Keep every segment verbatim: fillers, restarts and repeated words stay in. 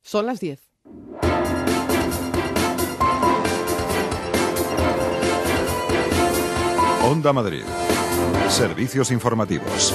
Son las diez. Onda Madrid. Servicios informativos.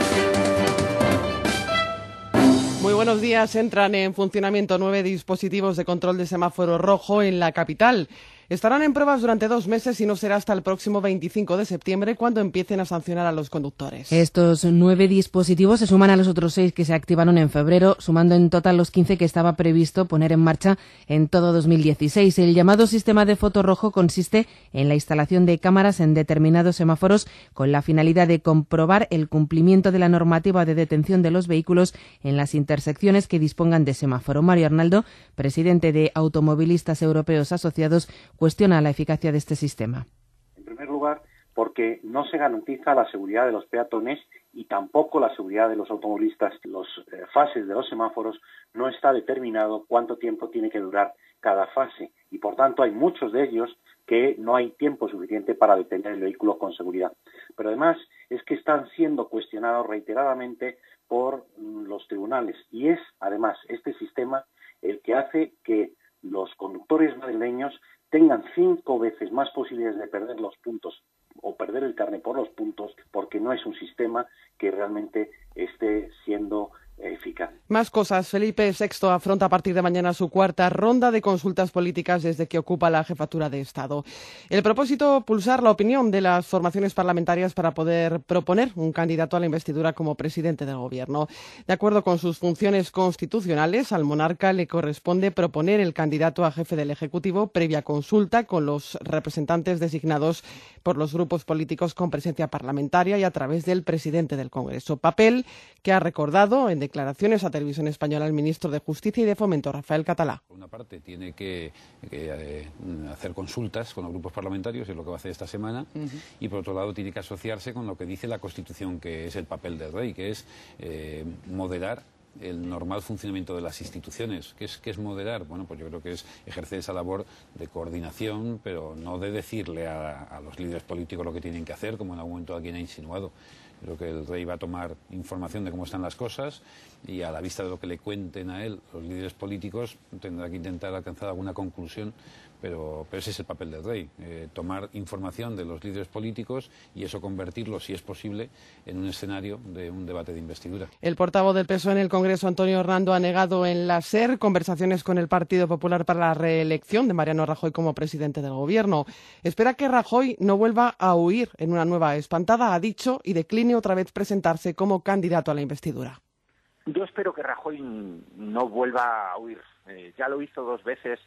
Muy buenos días. Entran en funcionamiento nueve dispositivos de control de semáforo rojo en la capital. Estarán en pruebas durante dos meses y no será hasta el próximo veinticinco de septiembre cuando empiecen a sancionar a los conductores. Estos nueve dispositivos se suman a los otros seis que se activaron en febrero, sumando en total los quince que estaba previsto poner en marcha en todo dos mil dieciséis. El llamado sistema de foto rojo consiste en la instalación de cámaras en determinados semáforos con la finalidad de comprobar el cumplimiento de la normativa de detención de los vehículos en las intersecciones que dispongan de semáforo. Mario Arnaldo, presidente de Automovilistas Europeos Asociados, cuestiona la eficacia de este sistema. En primer lugar, porque no se garantiza la seguridad de los peatones y tampoco la seguridad de los automovilistas. Las eh, fases de los semáforos no está determinado cuánto tiempo tiene que durar cada fase y, por tanto, hay muchos de ellos que no hay tiempo suficiente para detener el vehículo con seguridad. Pero además es que están siendo cuestionados reiteradamente por mm, los tribunales y es, además, este sistema el que hace que los conductores madrileños tengan cinco veces más posibilidades de perder los puntos o perder el carnet por los puntos, porque no es un sistema que realmente esté siendo eficaz. Más cosas. Felipe sexto afronta a partir de mañana su cuarta ronda de consultas políticas desde que ocupa la jefatura de Estado. El propósito, pulsar la opinión de las formaciones parlamentarias para poder proponer un candidato a la investidura como presidente del Gobierno. De acuerdo con sus funciones constitucionales, al monarca le corresponde proponer el candidato a jefe del Ejecutivo previa consulta con los representantes designados por los grupos políticos con presencia parlamentaria y a través del presidente del Congreso. Papel que ha recordado en declaraciones a Televisión Española el ministro de Justicia y de Fomento, Rafael Catalá. Por una parte tiene que, que eh, hacer consultas con los grupos parlamentarios, es lo que va a hacer esta semana, uh-huh. y por otro lado tiene que asociarse con lo que dice la Constitución, que es el papel del rey, que es eh, moderar el normal funcionamiento de las instituciones. ¿Qué es, qué es moderar? Bueno, pues yo creo que es ejercer esa labor de coordinación, pero no de decirle a, a los líderes políticos lo que tienen que hacer, como en algún momento alguien ha insinuado. Creo que el rey va a tomar información de cómo están las cosas y a la vista de lo que le cuenten a él los líderes políticos tendrá que intentar alcanzar alguna conclusión, pero, pero ese es el papel del rey, eh, tomar información de los líderes políticos y eso convertirlo, si es posible, en un escenario de un debate de investidura. El portavoz del P S O E en el Congreso, Antonio Hernando, ha negado en la SER conversaciones con el Partido Popular para la reelección de Mariano Rajoy como presidente del Gobierno. Espera que Rajoy no vuelva a huir en una nueva espantada, ha dicho, y decline otra vez presentarse como candidato a la investidura. Yo espero que Rajoy no vuelva a huir. Eh, ya lo hizo dos veces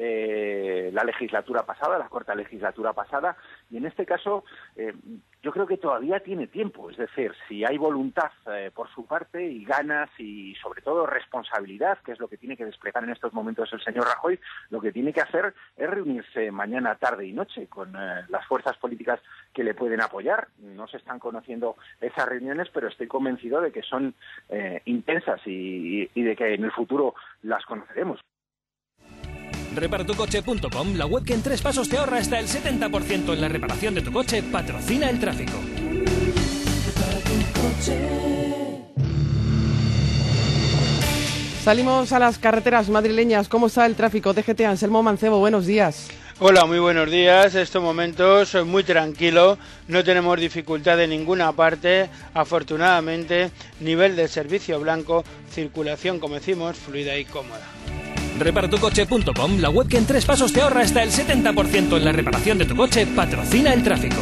eh, la legislatura pasada, la corta legislatura pasada, y en este caso eh, yo creo que todavía tiene tiempo. Es decir, si hay voluntad eh, por su parte y ganas y sobre todo responsabilidad, que es lo que tiene que desplegar en estos momentos el señor Rajoy, lo que tiene que hacer es reunirse mañana, tarde y noche con eh, las fuerzas políticas que le pueden apoyar. No se están conociendo esas reuniones, pero estoy convencido de que son eh, intensas y, y, y de que en el futuro las conoceremos. Repara tu coche punto com, la web que en tres pasos te ahorra hasta el setenta por ciento en la reparación de tu coche, patrocina el tráfico. Salimos a las carreteras madrileñas. ¿Cómo está el tráfico? D G T, Anselmo Mancebo, buenos días. Hola, muy buenos días. Estos momentos muy tranquilo, no tenemos dificultad de ninguna parte, afortunadamente, nivel de servicio blanco, circulación, como decimos, fluida y cómoda. Repara tu coche punto com, la web que en tres pasos te ahorra hasta el setenta por ciento en la reparación de tu coche, patrocina el tráfico.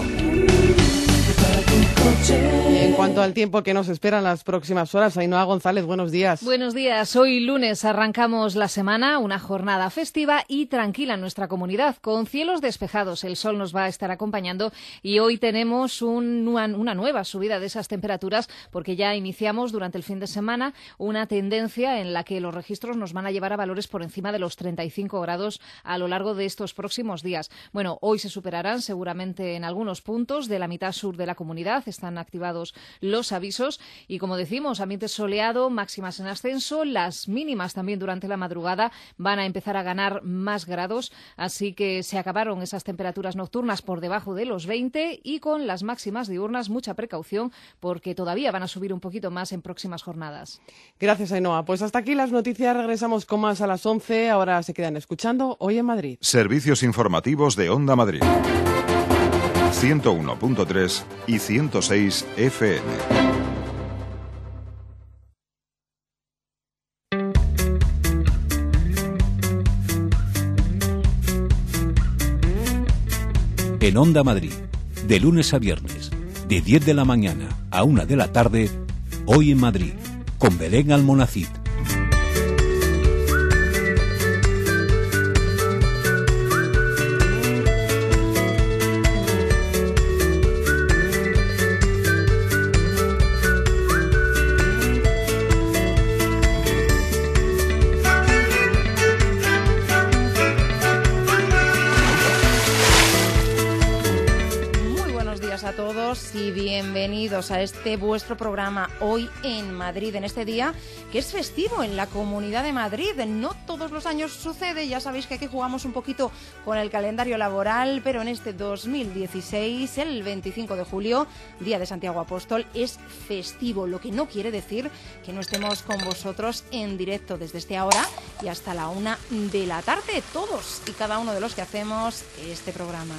Y en cuanto al tiempo que nos espera en las próximas horas, Ainhoa González, buenos días. Buenos días. Hoy lunes arrancamos la semana, una jornada festiva y tranquila en nuestra comunidad, con cielos despejados. El sol nos va a estar acompañando y hoy tenemos un, una nueva subida de esas temperaturas porque ya iniciamos durante el fin de semana una tendencia en la que los registros nos van a llevar a valores por encima de los treinta y cinco grados a lo largo de estos próximos días. Bueno, hoy se superarán seguramente en algunos puntos de la mitad sur de la comunidad. Están activados los avisos y, como decimos, ambiente soleado, máximas en ascenso, las mínimas también durante la madrugada van a empezar a ganar más grados, así que se acabaron esas temperaturas nocturnas por debajo de los veinte y con las máximas diurnas mucha precaución porque todavía van a subir un poquito más en próximas jornadas. Gracias, Ainhoa. Pues hasta aquí las noticias, regresamos con más a las once, ahora se quedan escuchando Hoy en Madrid. Servicios informativos de Onda Madrid. ciento uno punto tres y ciento seis F M. En Onda Madrid, de lunes a viernes, de diez de la mañana a una de la tarde, Hoy en Madrid, con Belén Almonacid. Y bienvenidos a este vuestro programa Hoy en Madrid, en este día que es festivo en la Comunidad de Madrid. No todos los años sucede, ya sabéis que aquí jugamos un poquito con el calendario laboral, pero en este dos mil dieciséis, el veinticinco de julio, Día de Santiago Apóstol, es festivo, lo que no quiere decir que no estemos con vosotros en directo desde este ahora y hasta la una de la tarde, todos y cada uno de los que hacemos este programa.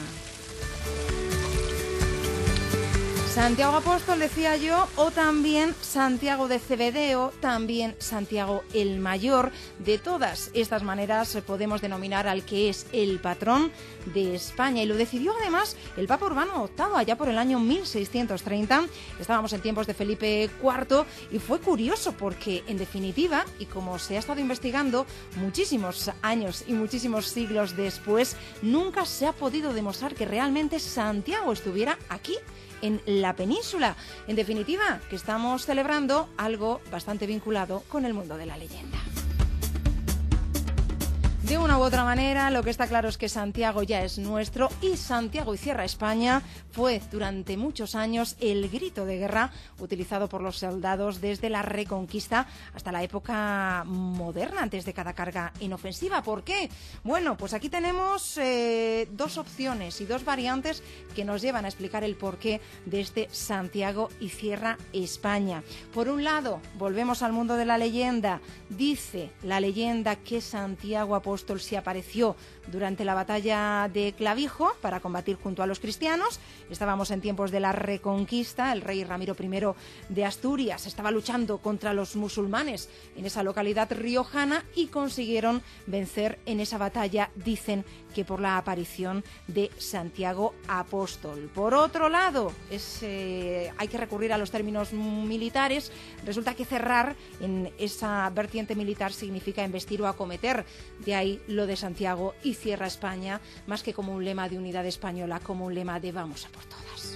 Santiago Apóstol, decía yo, o también Santiago de Cebedeo, también Santiago el Mayor. De todas estas maneras podemos denominar al que es el patrón de España. Y lo decidió además el Papa Urbano octavo, allá por el año mil seiscientos treinta. Estábamos en tiempos de Felipe cuarto y fue curioso porque, en definitiva, y como se ha estado investigando muchísimos años y muchísimos siglos después, nunca se ha podido demostrar que realmente Santiago estuviera aquí, en la península. En definitiva, que estamos celebrando algo bastante vinculado con el mundo de la leyenda. De una u otra manera, lo que está claro es que Santiago ya es nuestro y Santiago y Cierra España fue durante muchos años el grito de guerra utilizado por los soldados desde la Reconquista hasta la época moderna, antes de cada carga en ofensiva. ¿Por qué? Bueno, pues aquí tenemos eh, dos opciones y dos variantes que nos llevan a explicar el porqué de este Santiago y Cierra España. Por un lado, volvemos al mundo de la leyenda. Dice la leyenda que Santiago Apóstol se apareció durante la batalla de Clavijo para combatir junto a los cristianos. Estábamos en tiempos de la Reconquista. El rey Ramiro primero de Asturias estaba luchando contra los musulmanes en esa localidad riojana y consiguieron vencer en esa batalla, dicen que por la aparición de Santiago Apóstol. Por otro lado, es, eh, hay que recurrir a los términos militares. Resulta que cerrar en esa vertiente militar significa embestir o acometer. De ahí lo de Santiago y Cierra España, más que como un lema de unidad española, como un lema de vamos a por todas.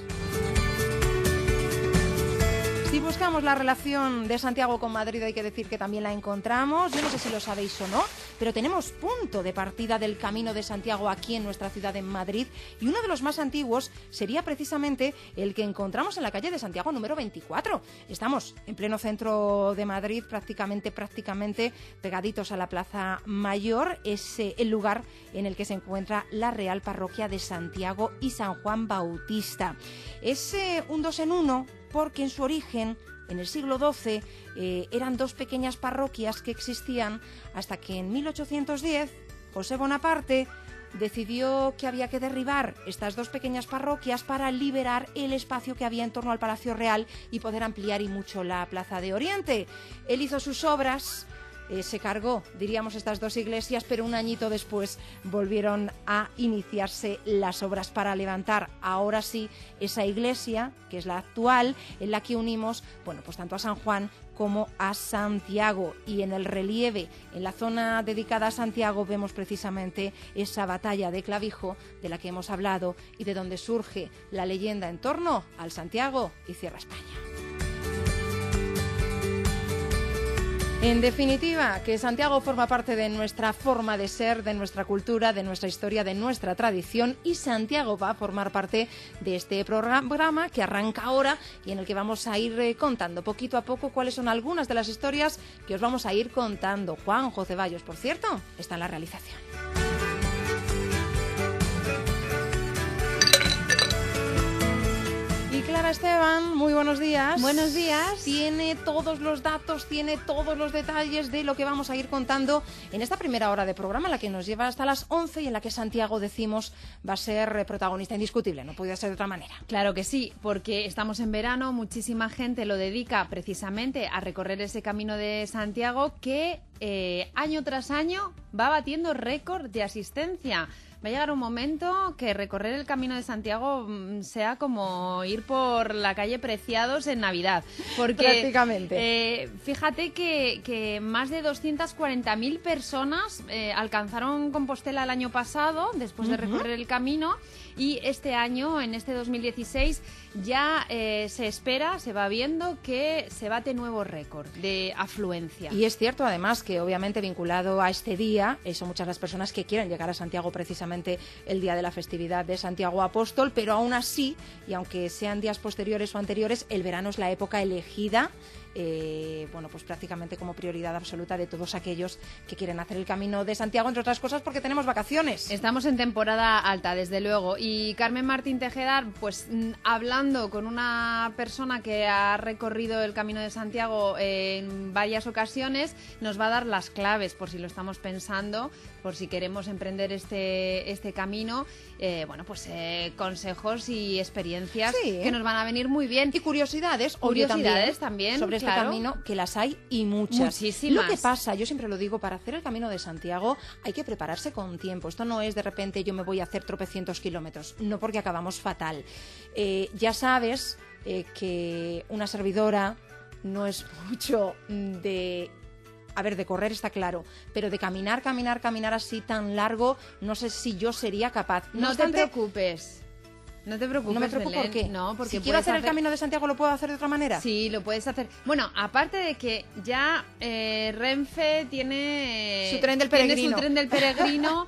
Si buscamos la relación de Santiago con Madrid, hay que decir que también la encontramos. Yo no sé si lo sabéis o no, pero tenemos punto de partida del Camino de Santiago aquí en nuestra ciudad, en Madrid, y uno de los más antiguos sería precisamente el que encontramos en la calle de Santiago número veinticuatro. Estamos en pleno centro de Madrid, prácticamente, prácticamente pegaditos a la Plaza Mayor. Es eh, el lugar en el que se encuentra la Real Parroquia de Santiago y San Juan Bautista. Es eh, un dos en uno, porque en su origen, en el siglo doce, eh, eran dos pequeñas parroquias que existían hasta que en mil ochocientos diez José Bonaparte decidió que había que derribar estas dos pequeñas parroquias para liberar el espacio que había en torno al Palacio Real y poder ampliar y mucho la Plaza de Oriente. Él hizo sus obras. Eh, se cargó, diríamos, estas dos iglesias, pero un añito después volvieron a iniciarse las obras para levantar, ahora sí, esa iglesia, que es la actual, en la que unimos, bueno, pues tanto a San Juan como a Santiago. Y en el relieve, en la zona dedicada a Santiago, vemos precisamente esa batalla de Clavijo de la que hemos hablado y de donde surge la leyenda en torno al Santiago y Cierra España. En definitiva, que Santiago forma parte de nuestra forma de ser, de nuestra cultura, de nuestra historia, de nuestra tradición, y Santiago va a formar parte de este programa que arranca ahora y en el que vamos a ir eh, contando poquito a poco cuáles son algunas de las historias que os vamos a ir contando. Juanjo Ceballos, por cierto, está en la realización. Clara Esteban, muy buenos días. Buenos días. Tiene todos los datos, tiene todos los detalles de lo que vamos a ir contando en esta primera hora de programa, la que nos lleva hasta las once y en la que Santiago, decimos, va a ser protagonista indiscutible, no podía ser de otra manera. Claro que sí, porque estamos en verano, muchísima gente lo dedica precisamente a recorrer ese camino de Santiago que eh, año tras año va batiendo récord de asistencia. Va a llegar un momento que recorrer el Camino de Santiago sea como ir por la calle Preciados en Navidad. Porque, prácticamente. Eh, fíjate que, que más de doscientas cuarenta mil personas eh, alcanzaron Compostela el año pasado, después de recorrer uh-huh. el camino, y este año, en este dos mil dieciséis, ya eh, se espera, se va viendo que se bate nuevo récord de afluencia. Y es cierto, además, que obviamente vinculado a este día, eh, son muchas las personas que quieren llegar a Santiago precisamente el día de la festividad de Santiago Apóstol, pero aún así, y aunque sean días posteriores o anteriores, el verano es la época elegida Eh, bueno, pues prácticamente como prioridad absoluta de todos aquellos que quieren hacer el Camino de Santiago, entre otras cosas porque tenemos vacaciones. Estamos en temporada alta, desde luego, y Carmen Martín Tejeda, pues hablando con una persona que ha recorrido el Camino de Santiago en varias ocasiones, nos va a dar las claves por si lo estamos pensando, por si queremos emprender este, este camino, eh, bueno, pues eh, consejos y experiencias sí, que nos van a venir muy bien. Y curiosidades, curiosidades también, sobre este claro. camino, que las hay y muchas. Muchísimas. Lo que pasa, yo siempre lo digo, para hacer el Camino de Santiago hay que prepararse con tiempo. Esto no es de repente yo me voy a hacer tropecientos kilómetros, no, porque acabamos fatal. Eh, ya sabes eh, que una servidora no es mucho de... A ver, de correr está claro, pero de caminar, caminar, caminar así tan largo, no sé si yo sería capaz. No, no obstante, te preocupes. No te preocupes, No me preocupo, Belén. ¿por qué? No, porque si quiero hacer, hacer el Camino de Santiago, ¿lo puedo hacer de otra manera? Sí, lo puedes hacer. Bueno, aparte de que ya eh, Renfe tiene... Su tren del peregrino. Tiene su tren del peregrino...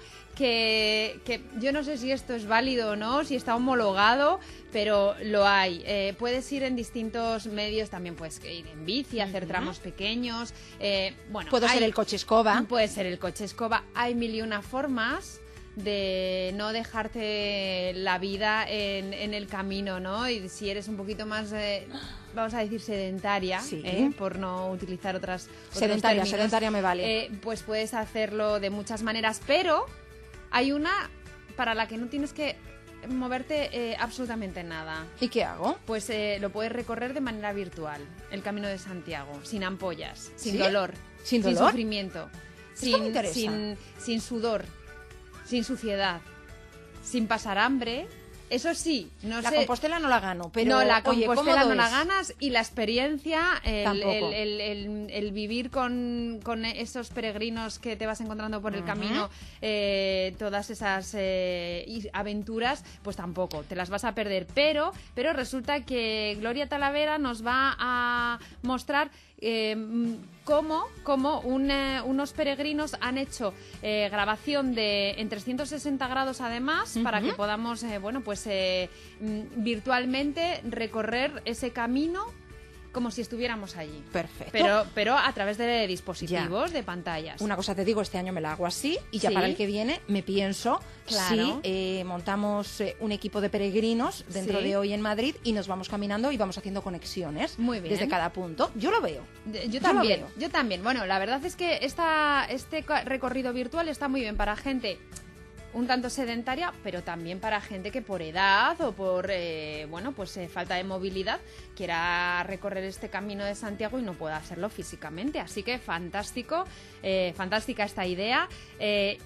Que, que yo no sé si esto es válido o no, si está homologado, pero lo hay. Eh, puedes ir en distintos medios, también puedes ir en bici, hacer uh-huh. tramos pequeños. Eh, bueno, Puede hay, ser el coche escoba. Puede ser el coche escoba. Hay mil y una formas de no dejarte la vida en, en el camino, ¿no? Y si eres un poquito más, eh, vamos a decir, sedentaria, sí. ¿eh? Por no utilizar otras... Sedentaria, términos, sedentaria me vale. Eh, pues puedes hacerlo de muchas maneras, pero... Hay una para la que no tienes que moverte eh, absolutamente nada. ¿Y qué hago? Pues eh, lo puedes recorrer de manera virtual, el Camino de Santiago, sin ampollas, sin ¿Sí? dolor, sin dolor, sin sufrimiento, sin, me sin, sin sudor, sin suciedad, sin pasar hambre. Eso sí, no la sé... Compostela no la gano, pero... No, la oye, Compostela no es? la ganas, y la experiencia, el, Tampoco. el, el, el, el vivir con, con esos peregrinos que te vas encontrando por el uh-huh. camino, eh, todas esas eh, aventuras, pues tampoco, te las vas a perder. Pero, pero resulta que Gloria Talavera nos va a mostrar... Eh, cómo, cómo un, eh, unos peregrinos han hecho eh, grabación de en trescientos sesenta grados además, uh-huh. para que podamos eh, bueno pues eh, virtualmente recorrer ese camino como si estuviéramos allí. Perfecto. Pero, pero a través de dispositivos, ya. de pantallas. Una cosa te digo, este año me la hago así y ya ¿Sí? para el que viene me pienso claro. si eh, montamos eh, un equipo de peregrinos dentro ¿Sí? de hoy en Madrid y nos vamos caminando y vamos haciendo conexiones. Muy bien. Desde cada punto. Yo lo veo. Yo, yo también. Lo veo. Yo también. Bueno, la verdad es que esta, este recorrido virtual está muy bien para gente un tanto sedentaria, pero también para gente que por edad o por eh, bueno pues eh, falta de movilidad quiera recorrer este Camino de Santiago y no pueda hacerlo físicamente. Así que fantástico, eh, fantástica esta idea. Eh,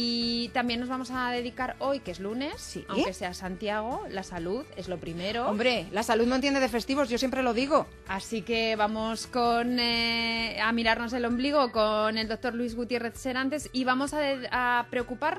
y también nos vamos a dedicar hoy, que es lunes, ¿Sí? aunque sea Santiago, la salud es lo primero. Hombre, la salud no entiende de festivos, yo siempre lo digo. Así que vamos con eh, a mirarnos el ombligo con el doctor Luis Gutiérrez Serantes y vamos a, de, a preocuparnos de algo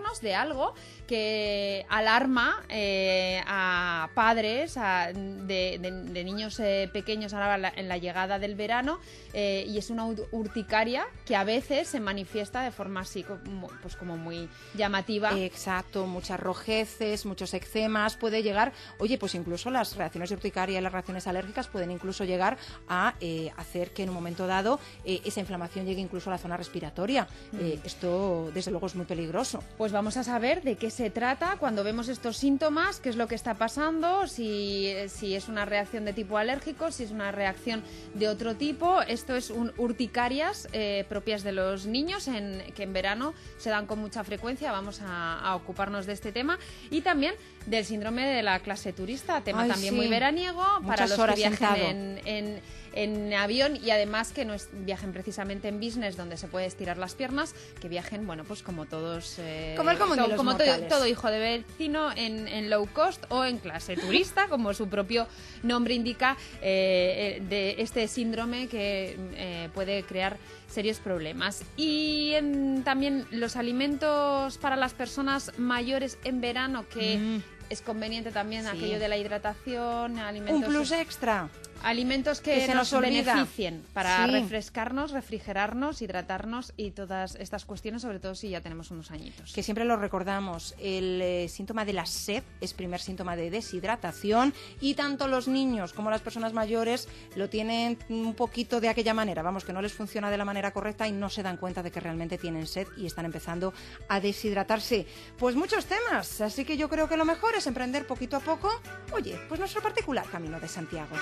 algo que alarma eh, a padres a, de, de, de niños eh, pequeños ahora en la, en la llegada del verano eh, y es una urticaria que a veces se manifiesta de forma así como, pues como muy llamativa. Exacto, muchas rojeces, muchos eczemas, puede llegar, oye, pues incluso las reacciones de urticaria y las reacciones alérgicas pueden incluso llegar a eh, hacer que en un momento dado eh, esa inflamación llegue incluso a la zona respiratoria. Mm. Eh, esto desde luego es muy peligroso. Pues vamos a saber de qué se trata cuando vemos estos síntomas, qué es lo que está pasando, si, si es una reacción de tipo alérgico, si es una reacción de otro tipo. Esto es un urticarias eh, propias de los niños en, que en verano se dan con mucha frecuencia. Vamos a, a ocuparnos de este tema y también del síndrome de la clase turista, tema Ay, también sí. muy veraniego. Muchas para los que viajen en, en, en avión y además que no es, viajen precisamente en business donde se puede estirar las piernas, que viajen, bueno, pues como todos eh, como el común de los como mortales. todo, todo hijo de vecino en, en low cost o en clase turista, como su propio nombre indica, eh, de este síndrome que eh, puede crear serios problemas. Y en, también los alimentos para las personas mayores en verano, que mm. es conveniente también sí. aquello de la hidratación, alimentos... Un plus extra. Alimentos que, que se nos, nos beneficien para sí. refrescarnos, refrigerarnos, hidratarnos y todas estas cuestiones, sobre todo si ya tenemos unos añitos. Que siempre lo recordamos, el eh, síntoma de la sed es primer síntoma de deshidratación y tanto los niños como las personas mayores lo tienen un poquito de aquella manera, vamos, que no les funciona de la manera correcta y no se dan cuenta de que realmente tienen sed y están empezando a deshidratarse. Pues muchos temas, así que yo creo que lo mejor es emprender poquito a poco, oye, pues nuestro particular Camino de Santiago.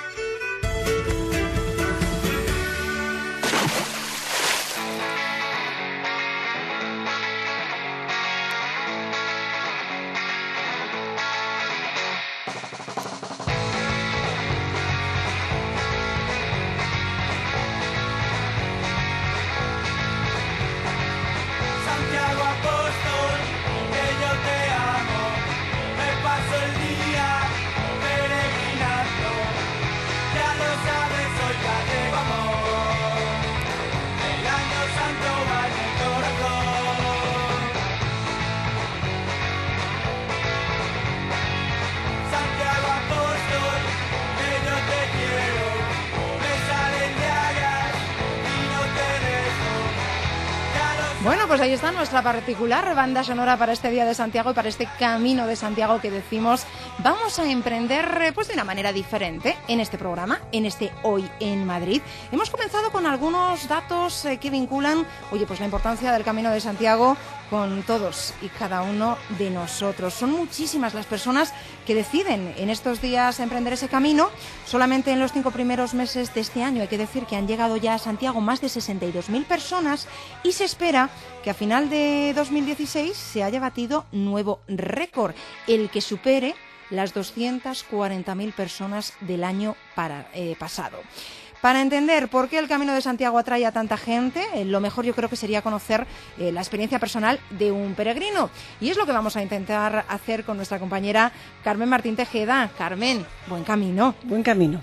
Santiago Apóstol, que yo te amo, me paso el día peregrinando, ya lo sabes, soy gallego amor, el año santo va en el corazón. Santiago Apóstol, que yo te quiero, me salen llagas y no te dejo. Bueno, pues ahí está nuestra particular banda sonora para este Día de Santiago y para este Camino de Santiago que decimos vamos a emprender pues de una manera diferente en este programa, en este Hoy en Madrid. Hemos comenzado con algunos datos eh, que vinculan, oye, pues la importancia del Camino de Santiago con todos y cada uno de nosotros. Son muchísimas las personas que deciden en estos días emprender ese camino. Solamente en los cinco primeros meses de este año hay que decir que han llegado ya a Santiago más de sesenta y dos mil personas y se espera que a final de dos mil dieciséis se haya batido nuevo récord, el que supere las doscientas cuarenta mil personas del año para, eh, pasado. Para entender por qué el Camino de Santiago atrae a tanta gente, eh, lo mejor yo creo que sería conocer eh, la experiencia personal de un peregrino. Y es lo que vamos a intentar hacer con nuestra compañera Carmen Martín Tejeda. Carmen, buen camino. Buen camino.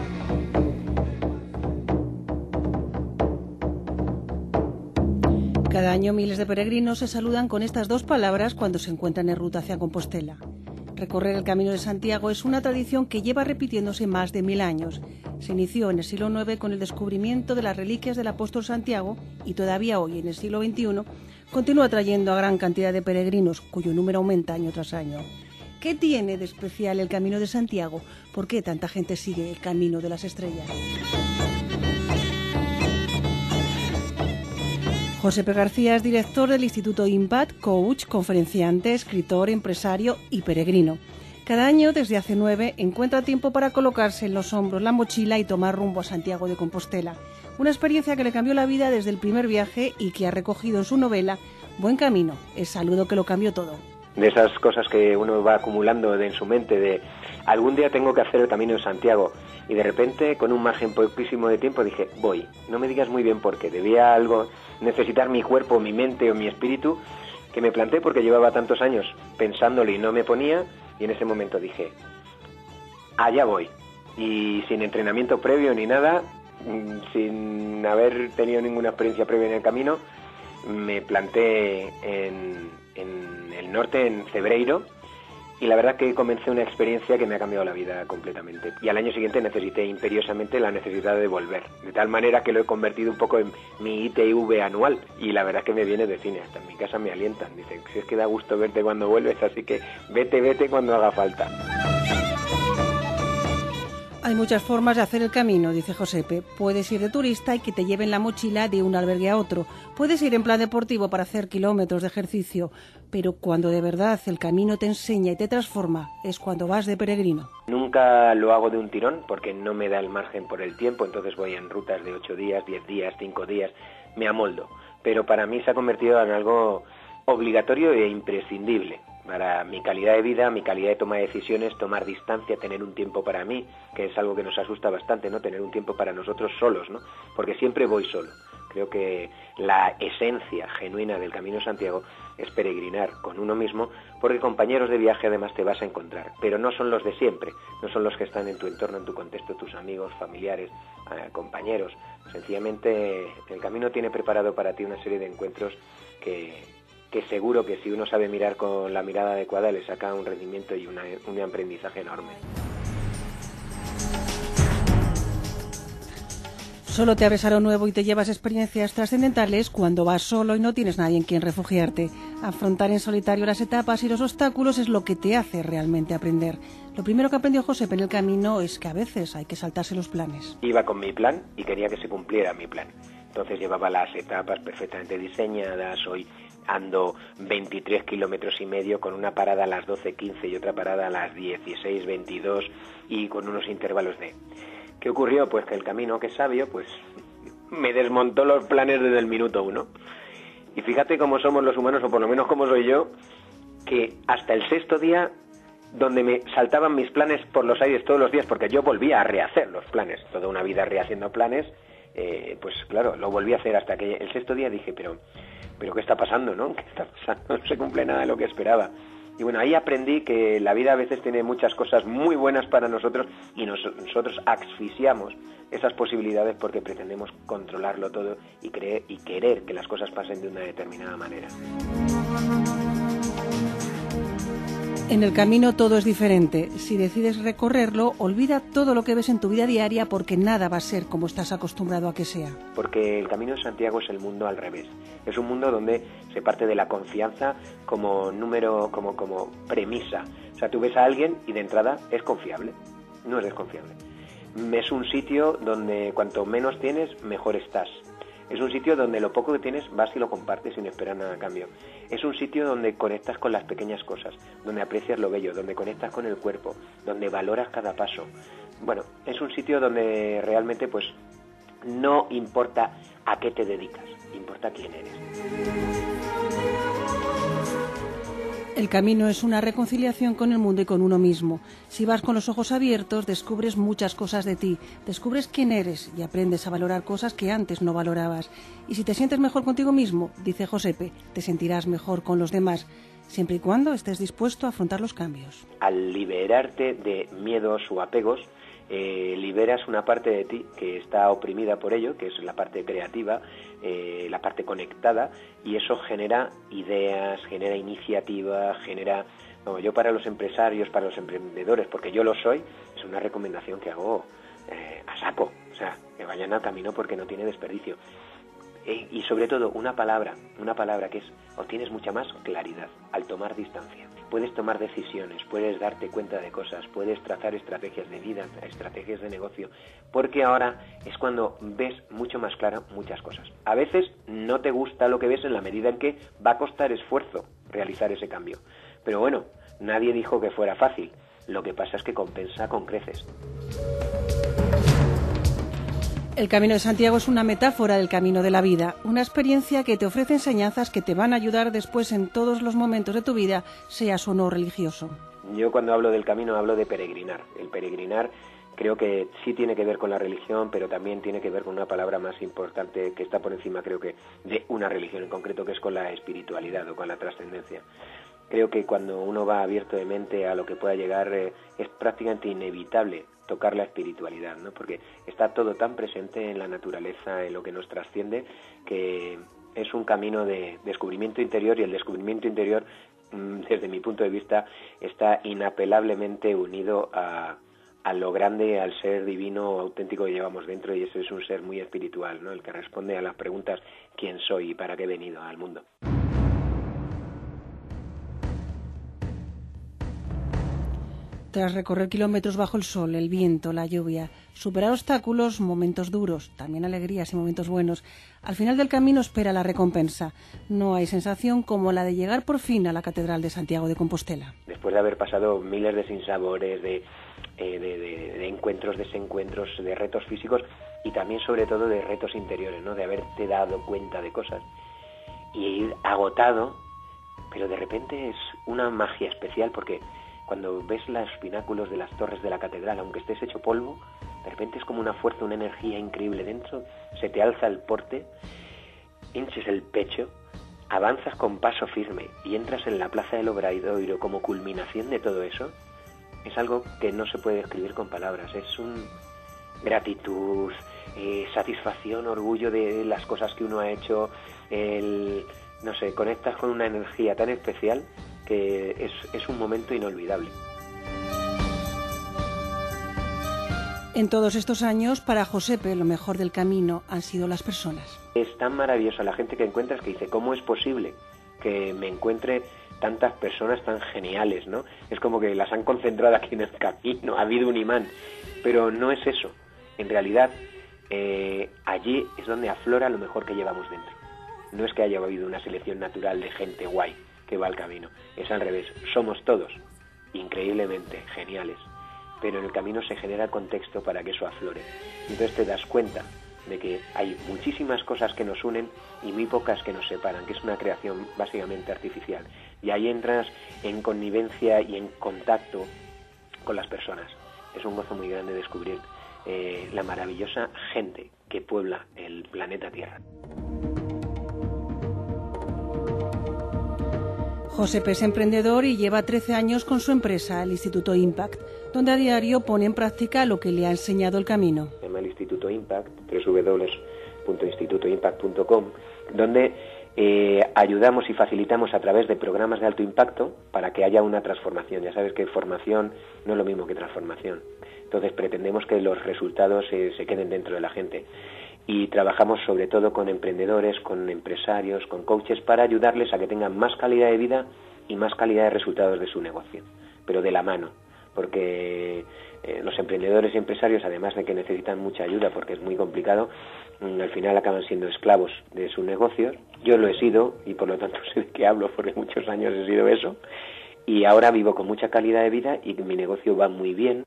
Cada año miles de peregrinos se saludan con estas dos palabras cuando se encuentran en ruta hacia Compostela. Recorrer el Camino de Santiago es una tradición que lleva repitiéndose más de mil años. Se inició en el siglo noveno con el descubrimiento de las reliquias del apóstol Santiago y todavía hoy, en el siglo veintiuno, continúa atrayendo a gran cantidad de peregrinos, cuyo número aumenta año tras año. ¿Qué tiene de especial el Camino de Santiago? ¿Por qué tanta gente sigue el Camino de las Estrellas? José P. García es director del Instituto IMPACT, coach, conferenciante, escritor, empresario y peregrino. Cada año, desde hace nueve, encuentra tiempo para colocarse en los hombros la mochila y tomar rumbo a Santiago de Compostela. Una experiencia que le cambió la vida desde el primer viaje y que ha recogido en su novela Buen Camino, el saludo que lo cambió todo. De esas cosas que uno va acumulando en su mente de algún día tengo que hacer el Camino de Santiago y de repente con un margen poquísimo de tiempo dije voy, no me digas muy bien por qué, debía algo necesitar mi cuerpo, mi mente o mi espíritu que me planteé porque llevaba tantos años pensándolo y no me ponía y en ese momento dije allá voy y sin entrenamiento previo ni nada, sin haber tenido ninguna experiencia previa en el camino me planté en en el norte, en Cebreiro, y la verdad que comencé una experiencia que me ha cambiado la vida completamente. Y al año siguiente necesité imperiosamente la necesidad de volver, de tal manera que lo he convertido un poco en mi I T V anual, y la verdad que me viene de cine, hasta en mi casa me alientan, dicen, si es que da gusto verte cuando vuelves, así que vete, vete cuando haga falta. Hay muchas formas de hacer el camino, dice Josepe. Puedes ir de turista y que te lleven la mochila de un albergue a otro. Puedes ir en plan deportivo para hacer kilómetros de ejercicio. Pero cuando de verdad el camino te enseña y te transforma, es cuando vas de peregrino. Nunca lo hago de un tirón porque no me da el margen por el tiempo, entonces voy en rutas de ocho días, diez días, cinco días, me amoldo. Pero para mí se ha convertido en algo obligatorio e imprescindible. Para mi calidad de vida, mi calidad de toma de decisiones, tomar distancia, tener un tiempo para mí, que es algo que nos asusta bastante, ¿no? Tener un tiempo para nosotros solos, ¿no? Porque siempre voy solo. Creo que la esencia genuina del Camino de Santiago es peregrinar con uno mismo, porque compañeros de viaje además te vas a encontrar, pero no son los de siempre, no son los que están en tu entorno, en tu contexto, tus amigos, familiares, eh, compañeros. Sencillamente el camino tiene preparado para ti una serie de encuentros que... que seguro que si uno sabe mirar con la mirada adecuada le saca un rendimiento y una, un aprendizaje enorme. Solo te abres a lo nuevo y te llevas experiencias trascendentales cuando vas solo y no tienes nadie en quien refugiarte. Afrontar en solitario las etapas y los obstáculos es lo que te hace realmente aprender. Lo primero que aprendió Josepe en el camino es que a veces hay que saltarse los planes. Iba con mi plan y quería que se cumpliera mi plan. Entonces llevaba las etapas perfectamente diseñadas. Hoy ando veintitrés kilómetros y medio con una parada a las doce quince y otra parada a las dieciséis veintidós y con unos intervalos de... ¿Qué ocurrió? Pues que el camino, que es sabio, pues me desmontó los planes desde el minuto uno. Y fíjate cómo somos los humanos, o por lo menos cómo soy yo, que hasta el sexto día, donde me saltaban mis planes por los aires todos los días, porque yo volvía a rehacer los planes, toda una vida rehaciendo planes, eh, pues claro, lo volví a hacer hasta que el sexto día dije, pero... pero ¿qué está pasando, no? ¿Qué está pasando? No se cumple nada de lo que esperaba. Y bueno, ahí aprendí que la vida a veces tiene muchas cosas muy buenas para nosotros y nos, nosotros asfixiamos esas posibilidades porque pretendemos controlarlo todo y, creer, y querer que las cosas pasen de una determinada manera. En el camino todo es diferente. Si decides recorrerlo, olvida todo lo que ves en tu vida diaria porque nada va a ser como estás acostumbrado a que sea. Porque el Camino de Santiago es el mundo al revés. Es un mundo donde se parte de la confianza como número, como, como premisa. O sea, tú ves a alguien y de entrada es confiable. No es desconfiable. Es un sitio donde cuanto menos tienes, mejor estás. Es un sitio donde lo poco que tienes vas y lo compartes sin esperar nada a cambio. Es un sitio donde conectas con las pequeñas cosas, donde aprecias lo bello, donde conectas con el cuerpo, donde valoras cada paso. Bueno, es un sitio donde realmente pues no importa a qué te dedicas, importa quién eres. El camino es una reconciliación con el mundo y con uno mismo. Si vas con los ojos abiertos, descubres muchas cosas de ti, descubres quién eres y aprendes a valorar cosas que antes no valorabas. Y si te sientes mejor contigo mismo, dice Josepe, te sentirás mejor con los demás, siempre y cuando estés dispuesto a afrontar los cambios. Al liberarte de miedos o apegos, eh, liberas una parte de ti que está oprimida por ello, que es la parte creativa, eh, la parte conectada, y eso genera ideas, genera iniciativa, genera... No, yo para los empresarios, para los emprendedores, porque yo lo soy, es una recomendación que hago eh, a saco, o sea, que vayan al camino porque no tiene desperdicio. E, y sobre todo, una palabra, una palabra que es, obtienes mucha más claridad al tomar distancia. Puedes tomar decisiones, puedes darte cuenta de cosas, puedes trazar estrategias de vida, estrategias de negocio, porque ahora es cuando ves mucho más claro muchas cosas. A veces no te gusta lo que ves en la medida en que va a costar esfuerzo realizar ese cambio. Pero bueno, nadie dijo que fuera fácil. Lo que pasa es que compensa con creces. El Camino de Santiago es una metáfora del camino de la vida, una experiencia que te ofrece enseñanzas que te van a ayudar después en todos los momentos de tu vida, seas o no religioso. Yo cuando hablo del camino hablo de peregrinar. El peregrinar creo que sí tiene que ver con la religión, pero también tiene que ver con una palabra más importante que está por encima, creo que, de una religión en concreto, que es con la espiritualidad o con la trascendencia. Creo que cuando uno va abierto de mente a lo que pueda llegar, eh, es prácticamente inevitable tocar la espiritualidad, ¿no? Porque está todo tan presente en la naturaleza, en lo que nos trasciende, que es un camino de descubrimiento interior, y el descubrimiento interior, desde mi punto de vista, está inapelablemente unido a, a lo grande, al ser divino auténtico que llevamos dentro, y ese es un ser muy espiritual, ¿no? El que responde a las preguntas ¿quién soy y para qué he venido al mundo? Tras recorrer kilómetros bajo el sol, el viento, la lluvia, superar obstáculos, momentos duros, también alegrías y momentos buenos, al final del camino espera la recompensa. No hay sensación como la de llegar por fin a la Catedral de Santiago de Compostela. Después de haber pasado miles de sinsabores, de, eh, de, de, de encuentros, desencuentros, de retos físicos y también sobre todo de retos interiores, ¿no? De haberte dado cuenta de cosas y ir agotado, pero de repente es una magia especial, porque cuando ves los pináculos de las torres de la catedral, aunque estés hecho polvo, de repente es como una fuerza, una energía increíble dentro, se te alza el porte, hinches el pecho, avanzas con paso firme y entras en la Plaza del Obradoiro como culminación de todo eso. Es algo que no se puede describir con palabras, es un gratitud, eh, satisfacción, orgullo de las cosas que uno ha hecho, el, no sé, conectas con una energía tan especial que es, es un momento inolvidable. En todos estos años, para Josepe, lo mejor del camino han sido las personas. Es tan maravillosa la gente que encuentras que dice, ¿cómo es posible que me encuentre tantas personas tan geniales, ¿no? Es como que las han concentrado aquí en el camino, ha habido un imán, pero no es eso. En realidad, eh, allí es donde aflora lo mejor que llevamos dentro. No es que haya habido una selección natural de gente guay que va al camino, es al revés, somos todos increíblemente geniales, pero en el camino se genera contexto para que eso aflore. Entonces te das cuenta de que hay muchísimas cosas que nos unen y muy pocas que nos separan, que es una creación básicamente artificial, y ahí entras en connivencia y en contacto con las personas. Es un gozo muy grande descubrir eh, la maravillosa gente que puebla el planeta Tierra. Josepe es emprendedor y lleva trece años con su empresa, el Instituto Impact, donde a diario pone en práctica lo que le ha enseñado el camino. Se llama el Instituto Impact, doble u doble u doble u punto instituto impact punto com, donde eh, ayudamos y facilitamos a través de programas de alto impacto para que haya una transformación. Ya sabes que formación no es lo mismo que transformación. Entonces pretendemos que los resultados eh, se queden dentro de la gente. Y trabajamos sobre todo con emprendedores, con empresarios, con coaches, para ayudarles a que tengan más calidad de vida y más calidad de resultados de su negocio, pero de la mano, porque eh, los emprendedores y empresarios, además de que necesitan mucha ayuda porque es muy complicado, mmm, al final acaban siendo esclavos de sus negocios. Yo lo he sido y por lo tanto sé de qué hablo, porque muchos años he sido eso, y ahora vivo con mucha calidad de vida y mi negocio va muy bien.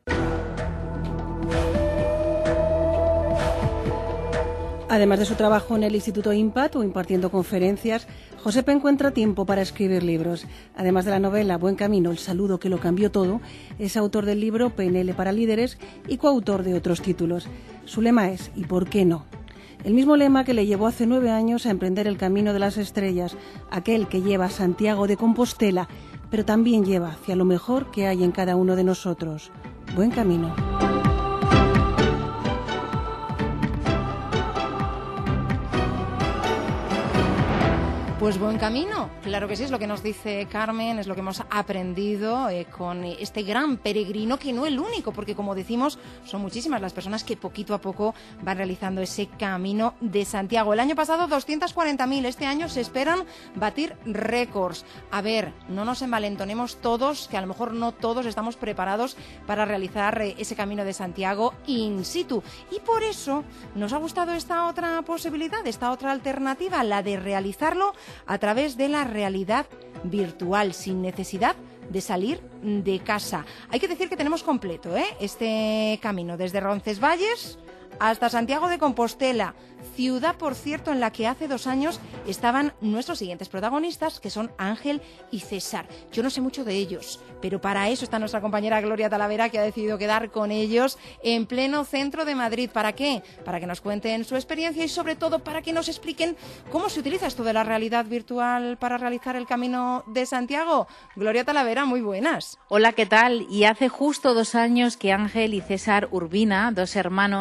Además de su trabajo en el Instituto Impact o impartiendo conferencias, Josepe encuentra tiempo para escribir libros. Además de la novela Buen Camino, el saludo que lo cambió todo, es autor del libro P N L para líderes y coautor de otros títulos. Su lema es ¿y por qué no? El mismo lema que le llevó hace nueve años a emprender el Camino de las Estrellas, aquel que lleva a Santiago de Compostela, pero también lleva hacia lo mejor que hay en cada uno de nosotros. Buen camino. Pues buen camino, claro que sí, es lo que nos dice Carmen, es lo que hemos aprendido eh, con este gran peregrino, que no el único, porque como decimos, son muchísimas las personas que poquito a poco van realizando ese Camino de Santiago. El año pasado doscientas cuarenta mil, este año se esperan batir récords. A ver, no nos envalentonemos todos, que a lo mejor no todos estamos preparados para realizar eh, ese Camino de Santiago in situ. Y por eso nos ha gustado esta otra posibilidad, esta otra alternativa, la de realizarlo a través de la realidad virtual, sin necesidad de salir de casa. Hay que decir que tenemos completo ¿eh? este camino desde Roncesvalles hasta Santiago de Compostela, ciudad, por cierto, en la que hace dos años estaban nuestros siguientes protagonistas, que son Ángel y César. Yo no sé mucho de ellos, pero para eso está nuestra compañera Gloria Talavera, que ha decidido quedar con ellos en pleno centro de Madrid. ¿Para qué? Para que nos cuenten su experiencia y, sobre todo, para que nos expliquen cómo se utiliza esto de la realidad virtual para realizar el Camino de Santiago. Gloria Talavera, muy buenas. Hola, ¿qué tal? Y hace justo dos años que Ángel y César Urbina, dos hermanos,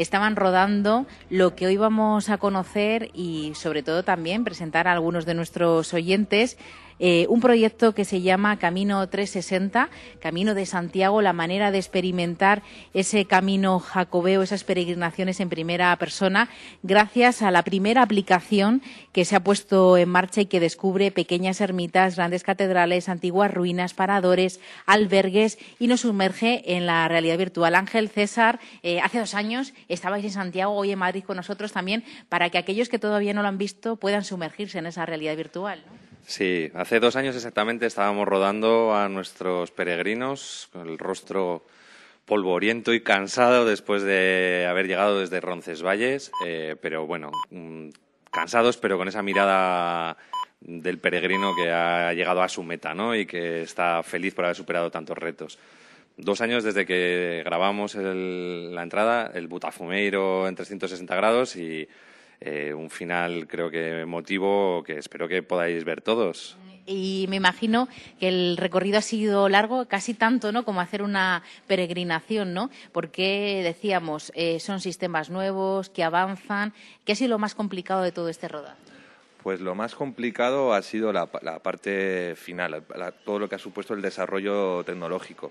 estaban rodando lo que hoy vamos a conocer y sobre todo también presentar a algunos de nuestros oyentes. Eh, un proyecto que se llama Camino trescientos sesenta, Camino de Santiago, la manera de experimentar ese camino jacobeo, esas peregrinaciones en primera persona, gracias a la primera aplicación que se ha puesto en marcha y que descubre pequeñas ermitas, grandes catedrales, antiguas ruinas, paradores, albergues y nos sumerge en la realidad virtual. Ángel, César, eh, hace dos años estabais en Santiago, hoy en Madrid con nosotros también, para que aquellos que todavía no lo han visto puedan sumergirse en esa realidad virtual, ¿no? Sí, hace dos años exactamente estábamos rodando a nuestros peregrinos con el rostro polvoriento y cansado después de haber llegado desde Roncesvalles, eh, pero bueno, mmm, cansados pero con esa mirada del peregrino que ha llegado a su meta, ¿no? Y que está feliz por haber superado tantos retos. Dos años desde que grabamos el, la entrada, el Butafumeiro en trescientos sesenta grados y Eh, un final creo que emotivo que espero que podáis ver todos. Y me imagino que el recorrido ha sido largo, casi tanto, ¿no?, como hacer una peregrinación, ¿no? Porque decíamos, eh, son sistemas nuevos que avanzan. ¿Qué ha sido lo más complicado de todo este rodaje? Pues lo más complicado ha sido la, la parte final, la, todo lo que ha supuesto el desarrollo tecnológico,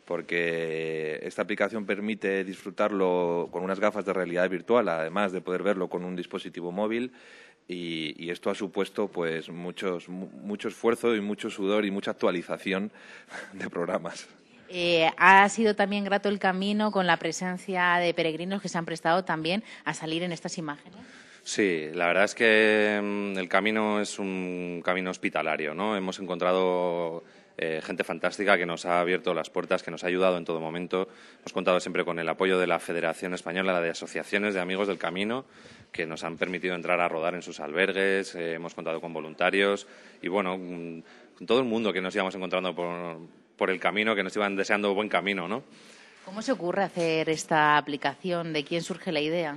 porque esta aplicación permite disfrutarlo con unas gafas de realidad virtual, además de poder verlo con un dispositivo móvil, y, y esto ha supuesto pues muchos, mucho esfuerzo y mucho sudor y mucha actualización de programas. Eh, ha sido también grato el camino con la presencia de peregrinos que se han prestado también a salir en estas imágenes. Sí, la verdad es que el camino es un camino hospitalario, ¿no? Hemos encontrado eh, gente fantástica que nos ha abierto las puertas, que nos ha ayudado en todo momento. Hemos contado siempre con el apoyo de la Federación Española de Asociaciones de Amigos del Camino, que nos han permitido entrar a rodar en sus albergues. Eh, hemos contado con voluntarios y, bueno, con todo el mundo que nos íbamos encontrando por, por el camino, que nos iban deseando buen camino, ¿no? ¿Cómo se ocurre hacer esta aplicación? ¿De quién surge la idea?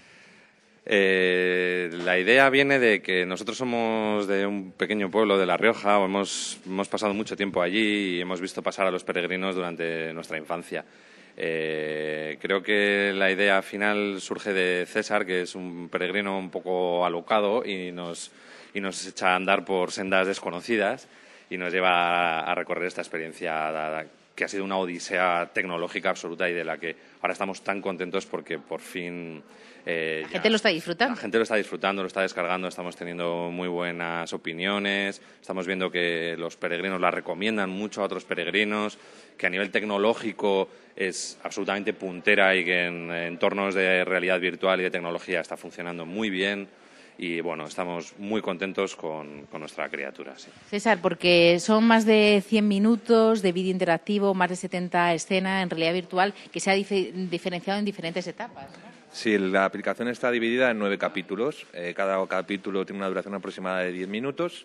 Eh, la idea viene de que nosotros somos de un pequeño pueblo de La Rioja, hemos, hemos pasado mucho tiempo allí y hemos visto pasar a los peregrinos durante nuestra infancia. Eh, creo que la idea final surge de César, que es un peregrino un poco alocado y nos, y nos echa a andar por sendas desconocidas y nos lleva a, a recorrer esta experiencia que ha sido una odisea tecnológica absoluta y de la que ahora estamos tan contentos porque por fin... Eh, la gente lo está disfrutando. La gente lo está disfrutando, lo está descargando, estamos teniendo muy buenas opiniones, estamos viendo que los peregrinos la recomiendan mucho a otros peregrinos, que a nivel tecnológico es absolutamente puntera y que en entornos de realidad virtual y de tecnología está funcionando muy bien. Y, bueno, estamos muy contentos con, con nuestra criatura. Sí. César, porque son más de cien minutos de vídeo interactivo, más de setenta escenas en realidad virtual, que se ha dif- diferenciado en diferentes etapas, ¿no? Sí, la aplicación está dividida en nueve capítulos. Eh, cada capítulo tiene una duración aproximada de diez minutos.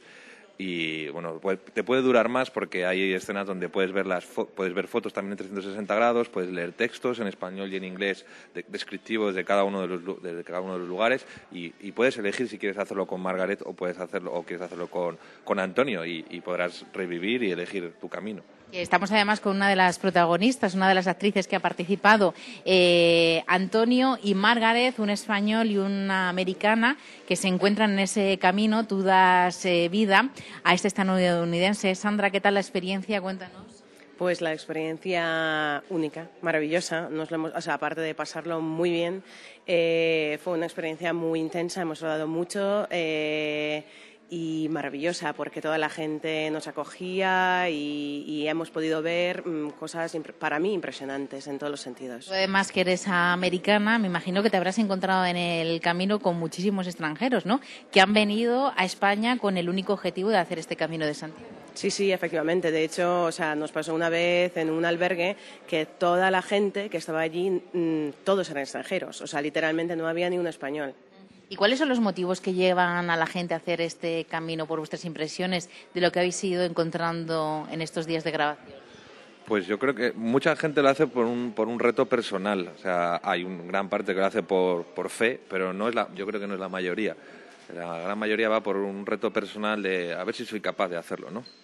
Y, bueno, te puede durar más porque hay escenas donde puedes ver las fo- puedes ver fotos también en trescientos sesenta grados, puedes leer textos en español y en inglés de- descriptivos de cada uno de los de cada uno de los lugares y, y puedes elegir si quieres hacerlo con Margaret o puedes hacerlo o quieres hacerlo con, con Antonio y, y podrás revivir y elegir tu camino. Estamos además con una de las protagonistas, una de las actrices que ha participado, eh, Antonio y Margaret, un español y una americana, que se encuentran en ese camino. Tú das eh, vida a este estadounidense. Sandra, ¿qué tal la experiencia? Cuéntanos. Pues la experiencia única, maravillosa. Nos lo hemos, o sea, aparte de pasarlo muy bien, eh, fue una experiencia muy intensa. Hemos rodado mucho. Eh, Y maravillosa, porque toda la gente nos acogía y, y hemos podido ver mmm, cosas, para mí, impresionantes en todos los sentidos. Además que eres americana, me imagino que te habrás encontrado en el camino con muchísimos extranjeros, ¿no?, que han venido a España con el único objetivo de hacer este Camino de Santiago. Sí, sí, efectivamente. De hecho, o sea, nos pasó una vez en un albergue que toda la gente que estaba allí, mmm, todos eran extranjeros. O sea, literalmente no había ni un español. ¿Y cuáles son los motivos que llevan a la gente a hacer este camino, por vuestras impresiones, de lo que habéis ido encontrando en estos días de grabación? Pues yo creo que mucha gente lo hace por un, por un reto personal. O sea, hay una gran parte que lo hace por, por fe, pero no es la, yo creo que no es la mayoría. La gran mayoría va por un reto personal de a ver si soy capaz de hacerlo, ¿no?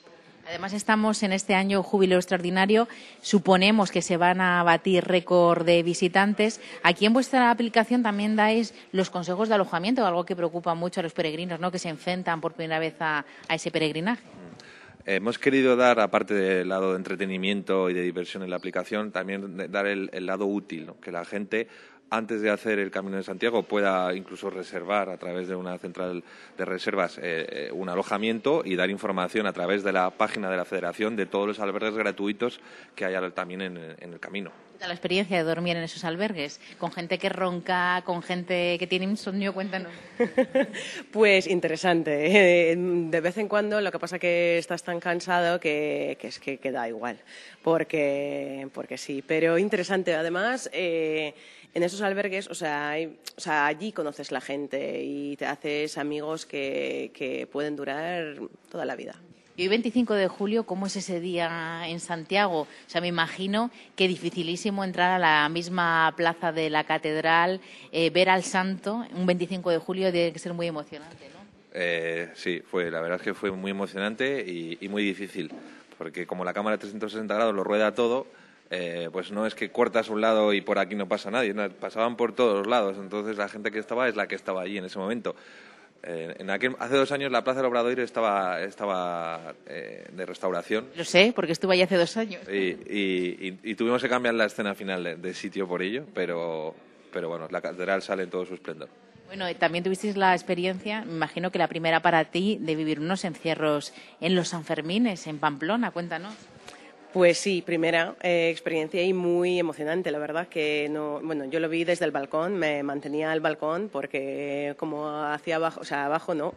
Además, estamos en este año jubileo extraordinario. Suponemos que se van a batir récord de visitantes. Aquí en vuestra aplicación también dais los consejos de alojamiento, algo que preocupa mucho a los peregrinos, ¿no?, que se enfrentan por primera vez a, a ese peregrinaje. Hemos querido dar, aparte del lado de entretenimiento y de diversión en la aplicación, también dar el, el lado útil, ¿no?, que la gente, antes de hacer el Camino de Santiago, pueda incluso reservar a través de una central de reservas eh, un alojamiento y dar información a través de la página de la Federación de todos los albergues gratuitos que hay también en, en el camino. La experiencia de dormir en esos albergues, con gente que ronca, con gente que tiene insomnio, cuéntanos. Pues interesante. De vez en cuando, lo que pasa que estás tan cansado que, que es que, que da igual, porque, porque sí. Pero interesante. Además, eh, en esos albergues, o sea, hay, o sea, allí conoces la gente y te haces amigos que, que pueden durar toda la vida. Y hoy, veinticinco de julio, ¿cómo es ese día en Santiago? O sea, me imagino que dificilísimo entrar a la misma plaza de la catedral, eh, ver al santo, un veinticinco de julio debe ser muy emocionante, ¿no? Eh, sí, fue, la verdad es que fue muy emocionante y, y muy difícil, porque como la cámara de trescientos sesenta grados lo rueda todo, eh, pues no es que cortas un lado y por aquí no pasa nadie, no, pasaban por todos los lados, entonces la gente que estaba es la que estaba allí en ese momento. Eh, en aquel, hace dos años la Plaza del Obradoiro estaba, estaba eh, de restauración. Lo sé, porque estuve allí hace dos años. Y, y, y, y tuvimos que cambiar la escena final de, de sitio por ello, pero, pero bueno, la catedral sale en todo su esplendor. Bueno, también tuvisteis la experiencia, me imagino que la primera para ti, de vivir unos encierros en los Sanfermines, en Pamplona, cuéntanos. Pues sí, primera eh, experiencia y muy emocionante, la verdad que no, bueno, yo lo vi desde el balcón, me mantenía al balcón porque como hacia abajo, o sea, abajo no,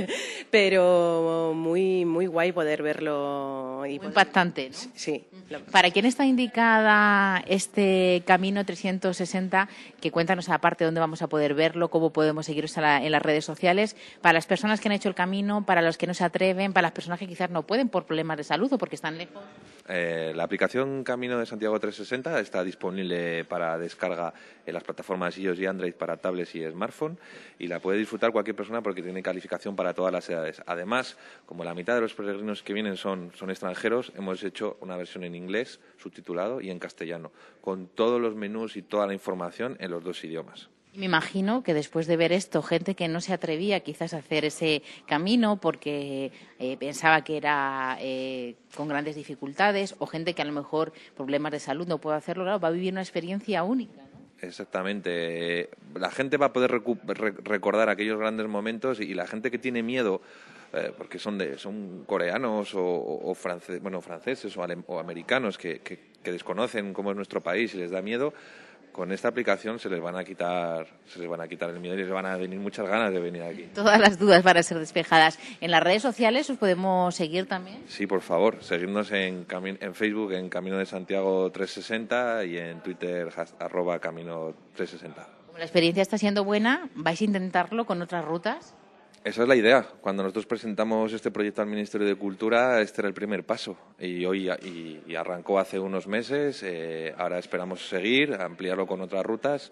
pero muy muy guay poder verlo. Y muy impactante, ¿no? Sí. ¿Para quién está indicada este Camino trescientos sesenta? Que cuéntanos aparte dónde vamos a poder verlo, cómo podemos seguiros en las redes sociales, para las personas que han hecho el camino, para los que no se atreven, para las personas que quizás no pueden por problemas de salud o porque están lejos. Eh, la aplicación Camino de Santiago trescientos sesenta está disponible para descarga en las plataformas iOS y Android para tablets y smartphone y la puede disfrutar cualquier persona porque tiene calificación para todas las edades. Además, como la mitad de los peregrinos que vienen son, son extranjeros, hemos hecho una versión en inglés, subtitulado, y en castellano, con todos los menús y toda la información en los dos idiomas. Me imagino que después de ver esto, gente que no se atrevía quizás a hacer ese camino porque eh, pensaba que era eh, con grandes dificultades, o gente que a lo mejor problemas de salud no puede hacerlo, claro, va a vivir una experiencia única, ¿no? Exactamente. La gente va a poder recu- re- recordar aquellos grandes momentos y la gente que tiene miedo, eh, porque son de, son coreanos o, o, o france- bueno, franceses o, ale- o americanos que, que, que desconocen cómo es nuestro país y les da miedo, con esta aplicación se les van a quitar, se les van a quitar el miedo y les van a venir muchas ganas de venir aquí. Todas las dudas van a ser despejadas. ¿En las redes sociales os podemos seguir también? Sí, por favor, seguirnos en, cami- en Facebook en Camino de Santiago trescientos sesenta y en Twitter has- arroba Camino trescientos sesenta. Como la experiencia está siendo buena, ¿vais a intentarlo con otras rutas? Esa es la idea. Cuando nosotros presentamos este proyecto al Ministerio de Cultura, este era el primer paso. Y hoy y, y arrancó hace unos meses. Eh, ahora esperamos seguir, ampliarlo con otras rutas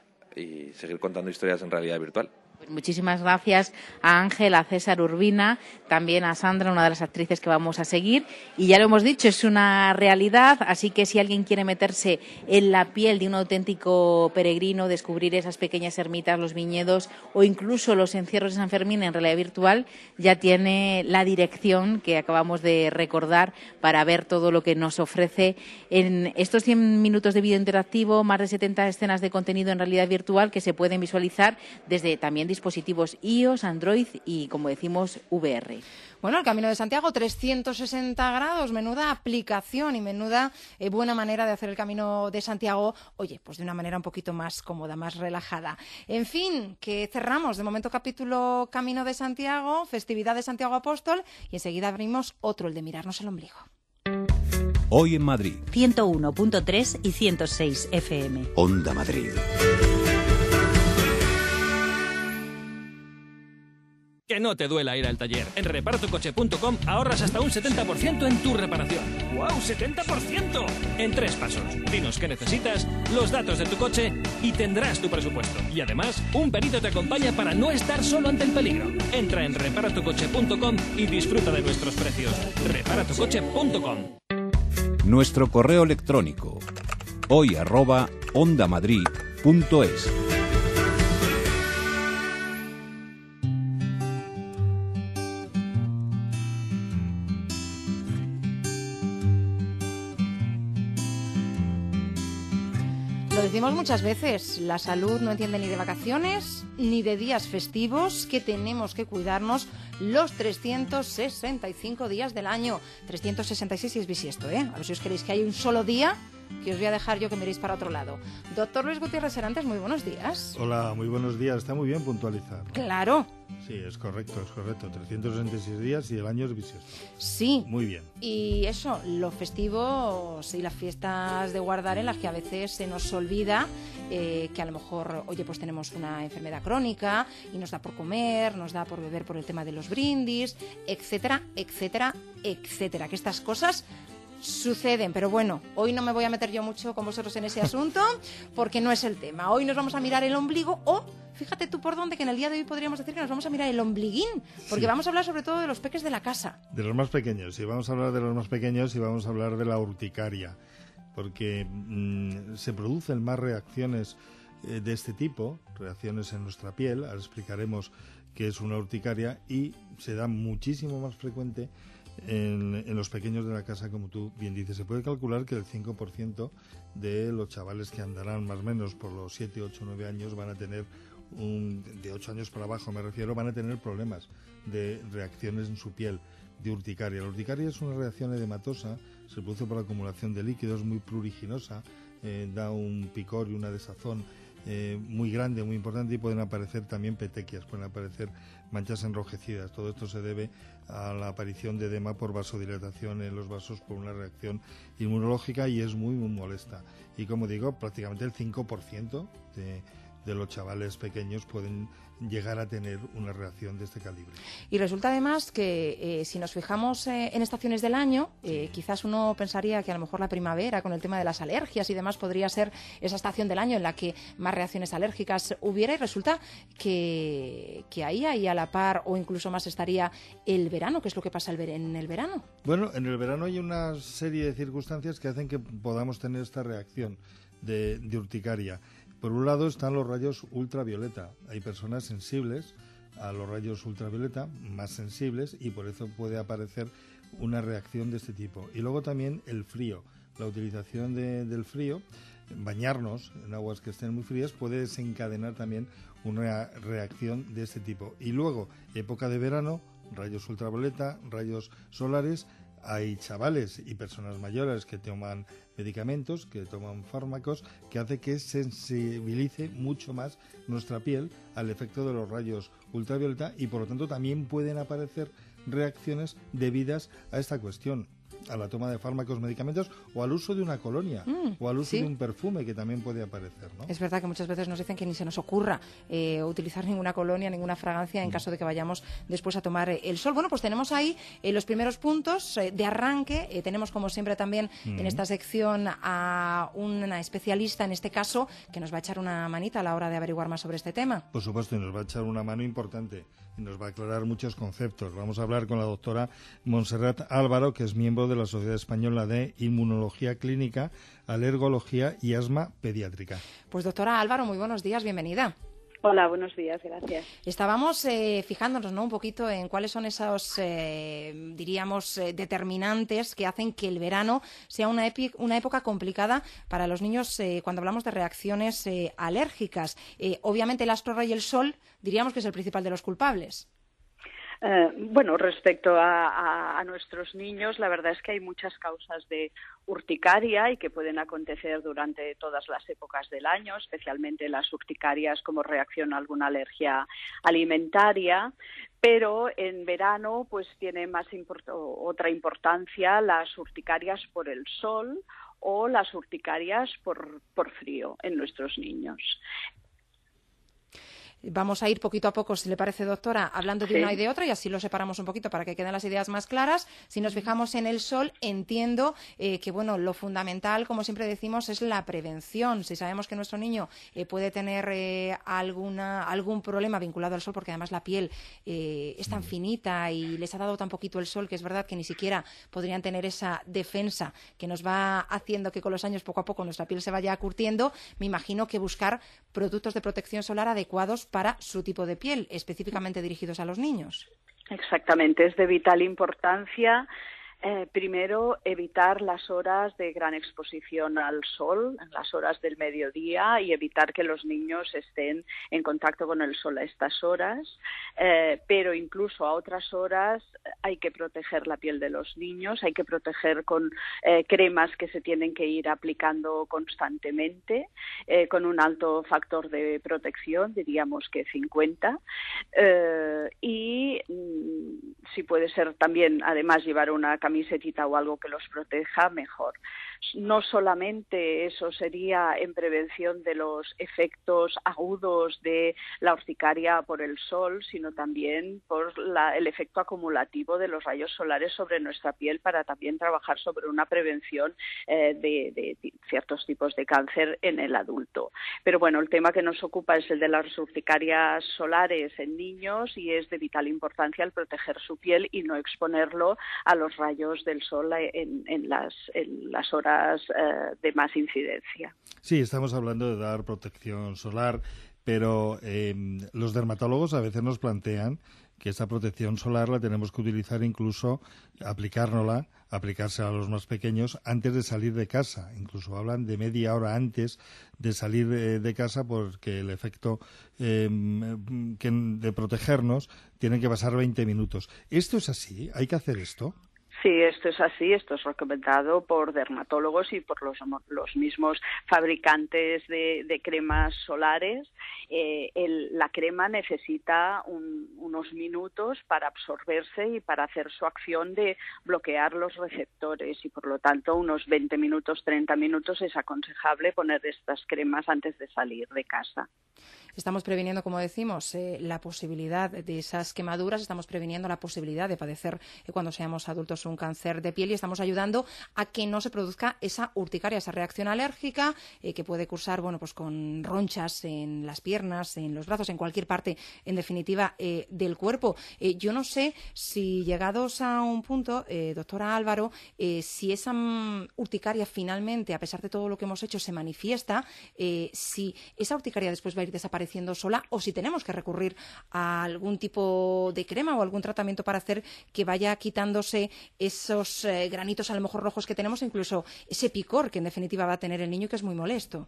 y seguir contando historias en realidad virtual. Pues muchísimas gracias a Ángel, a César Urbina, también a Sandra, una de las actrices que vamos a seguir. Y ya lo hemos dicho, es una realidad, así que si alguien quiere meterse en la piel de un auténtico peregrino, descubrir esas pequeñas ermitas, los viñedos o incluso los encierros de San Fermín en realidad virtual, ya tiene la dirección que acabamos de recordar para ver todo lo que nos ofrece en estos cien minutos de vídeo interactivo, más de setenta escenas de contenido en realidad virtual que se pueden visualizar desde también dispositivos iOS, Android y, como decimos, V R. Bueno, el Camino de Santiago, trescientos sesenta grados, menuda aplicación y menuda eh, buena manera de hacer el Camino de Santiago, oye, pues de una manera un poquito más cómoda, más relajada. En fin, que cerramos de momento capítulo Camino de Santiago, festividad de Santiago Apóstol, y enseguida abrimos otro, el de mirarnos el ombligo. Hoy en Madrid. ciento uno punto tres y ciento seis F M. Onda Madrid. Que no te duela ir al taller. En reparatocoche punto com ahorras hasta un setenta por ciento en tu reparación. ¡Guau! ¡setenta por ciento! En tres pasos. Dinos qué necesitas, los datos de tu coche y tendrás tu presupuesto. Y además, un perito te acompaña para no estar solo ante el peligro. Entra en reparatocoche punto com y disfruta de nuestros precios. reparatocoche punto com. Nuestro correo electrónico hoy arroba ondamadrid punto es. Lo decimos muchas veces, la salud no entiende ni de vacaciones ni de días festivos, que tenemos que cuidarnos los trescientos sesenta y cinco días del año. trescientos sesenta y seis si es bisiesto, ¿eh? A ver si os queréis que hay un solo día que os voy a dejar yo que miréis para otro lado. Doctor Luis Gutiérrez Serantes, muy buenos días. Hola, muy buenos días. Está muy bien puntualizado. Claro. Sí, es correcto, es correcto. trescientos sesenta y seis días y el año es bisiesto. Sí. Muy bien. Y eso, los festivos y las fiestas de guardar en las que a veces se nos olvida eh, que a lo mejor, oye, pues tenemos una enfermedad crónica y nos da por comer, nos da por beber por el tema de los brindis, etcétera, etcétera, etcétera. Que estas cosas suceden, pero bueno, hoy no me voy a meter yo mucho con vosotros en ese asunto porque no es el tema. Hoy nos vamos a mirar el ombligo o, fíjate tú por dónde, que en el día de hoy podríamos decir que nos vamos a mirar el ombliguín, porque sí. Vamos a hablar sobre todo de los peques de la casa. De los más pequeños, sí, vamos a hablar de los más pequeños y vamos a hablar de la urticaria, porque mmm, se producen más reacciones eh, de este tipo, reacciones en nuestra piel, ahora explicaremos qué es una urticaria, y se da muchísimo más frecuente En, en los pequeños de la casa, como tú bien dices. Se puede calcular que el cinco por ciento de los chavales que andarán más o menos por los siete, ocho, nueve años van a tener, un, de ocho años para abajo me refiero, van a tener problemas de reacciones en su piel, de urticaria. La urticaria es una reacción edematosa, se produce por la acumulación de líquidos, muy pruriginosa, eh, da un picor y una desazón eh, muy grande, muy importante, y pueden aparecer también petequias, pueden aparecer manchas enrojecidas. Todo esto se debe a la aparición de edema por vasodilatación en los vasos por una reacción inmunológica, y es muy, muy molesta. Y como digo, prácticamente el cinco por ciento de, de los chavales pequeños pueden llegar a tener una reacción de este calibre. Y resulta además que eh, si nos fijamos eh, en estaciones del año, eh, quizás uno pensaría que a lo mejor la primavera, con el tema de las alergias y demás, podría ser esa estación del año en la que más reacciones alérgicas hubiera, y resulta que, que ahí, ahí a la par o incluso más estaría el verano. ¿Qué es lo que pasa el ver- en el verano? Bueno, en el verano hay una serie de circunstancias que hacen que podamos tener esta reacción de, de urticaria. Por un lado están los rayos ultravioleta. Hay personas sensibles a los rayos ultravioleta, más sensibles, y por eso puede aparecer una reacción de este tipo. Y luego también el frío. La utilización de, del frío, bañarnos en aguas que estén muy frías, puede desencadenar también una reacción de este tipo. Y luego, época de verano, rayos ultravioleta, rayos solares. Hay chavales y personas mayores que toman medicamentos, que toman fármacos, que hace que sensibilice mucho más nuestra piel al efecto de los rayos ultravioleta, y por lo tanto también pueden aparecer reacciones debidas a esta cuestión, a la toma de fármacos, medicamentos, o al uso de una colonia, mm, o al uso ¿sí? de un perfume, que también puede aparecer, ¿no? Es verdad que muchas veces nos dicen que ni se nos ocurra eh, utilizar ninguna colonia, ninguna fragancia en mm. caso de que vayamos después a tomar el sol. Bueno, pues tenemos ahí eh, los primeros puntos eh, de arranque. Eh, tenemos, como siempre, también mm. en esta sección a una especialista, en este caso, que nos va a echar una manita a la hora de averiguar más sobre este tema. Por supuesto, y nos va a echar una mano importante y nos va a aclarar muchos conceptos. Vamos a hablar con la doctora Montserrat Álvaro, que es miembro de la Sociedad Española de Inmunología Clínica, Alergología y Asma Pediátrica. Pues doctora Álvaro, muy buenos días, bienvenida. Hola, buenos días, gracias. Estábamos eh, fijándonos, ¿no?, un poquito en cuáles son esos, eh, diríamos, eh, determinantes que hacen que el verano sea una, epi- una época complicada para los niños eh, cuando hablamos de reacciones eh, alérgicas. Eh, obviamente el astro rey y el sol diríamos que es el principal de los culpables. Eh, bueno, respecto a, a, a nuestros niños, la verdad es que hay muchas causas de urticaria y que pueden acontecer durante todas las épocas del año, especialmente las urticarias como reacción a alguna alergia alimentaria, pero en verano pues tiene más import- otra importancia las urticarias por el sol o las urticarias por, por frío en nuestros niños. Vamos a ir poquito a poco, si le parece, doctora, hablando de Sí. una y de otra, y así lo separamos un poquito para que queden las ideas más claras. Si nos fijamos en el sol, entiendo eh, que bueno, lo fundamental, como siempre decimos, es la prevención. Si sabemos que nuestro niño eh, puede tener eh, alguna, algún problema vinculado al sol, porque además la piel eh, es tan finita y les ha dado tan poquito el sol, que es verdad que ni siquiera podrían tener esa defensa que nos va haciendo que con los años poco a poco nuestra piel se vaya curtiendo, me imagino que buscar productos de protección solar adecuados para su tipo de piel, específicamente dirigidos a los niños. Exactamente, es de vital importancia. Eh, primero, evitar las horas de gran exposición al sol, en las horas del mediodía, y evitar que los niños estén en contacto con el sol a estas horas. Eh, pero incluso a otras horas hay que proteger la piel de los niños, hay que proteger con eh, cremas que se tienen que ir aplicando constantemente, eh, con un alto factor de protección, diríamos que cincuenta. Eh, y mm, si puede ser también, además, llevar una camisetita o algo que los proteja, mejor. No solamente eso sería en prevención de los efectos agudos de la urticaria por el sol, sino también por la, el efecto acumulativo de los rayos solares sobre nuestra piel, para también trabajar sobre una prevención eh, de, de, de ciertos tipos de cáncer en el adulto. Pero bueno, el tema que nos ocupa es el de las urticarias solares en niños, y es de vital importancia el proteger su piel y no exponerlo a los rayos del sol en, en, las, en las horas eh, de más incidencia. Sí, estamos hablando de dar protección solar, pero eh, los dermatólogos a veces nos plantean que esa protección solar la tenemos que utilizar, incluso aplicárnosla, aplicarse a los más pequeños antes de salir de casa. Incluso hablan de media hora antes de salir de, de casa, porque el efecto eh, que, de protegernos tiene que pasar veinte minutos. ¿Esto es así? ¿Hay que hacer esto? Sí, esto es así, esto es recomendado por dermatólogos y por los, los mismos fabricantes de, de cremas solares. Eh, el, la crema necesita un, unos minutos para absorberse y para hacer su acción de bloquear los receptores, y por lo tanto unos veinte minutos, treinta minutos es aconsejable poner estas cremas antes de salir de casa. Estamos previniendo, como decimos, eh, la posibilidad de esas quemaduras, estamos previniendo la posibilidad de padecer eh, cuando seamos adultos un cáncer de piel, y estamos ayudando a que no se produzca esa urticaria, esa reacción alérgica eh, que puede cursar, bueno, pues con ronchas en las piernas, en los brazos, en cualquier parte, en definitiva, eh, del cuerpo. Eh, yo no sé si, llegados a un punto, eh, doctora Álvaro, eh, si esa mm, urticaria finalmente, a pesar de todo lo que hemos hecho, se manifiesta, eh, si esa urticaria después va a ir desapareciendo sola, o si tenemos que recurrir a algún tipo de crema o algún tratamiento para hacer que vaya quitándose esos eh, granitos a lo mejor rojos que tenemos, incluso ese picor que en definitiva va a tener el niño, que es muy molesto.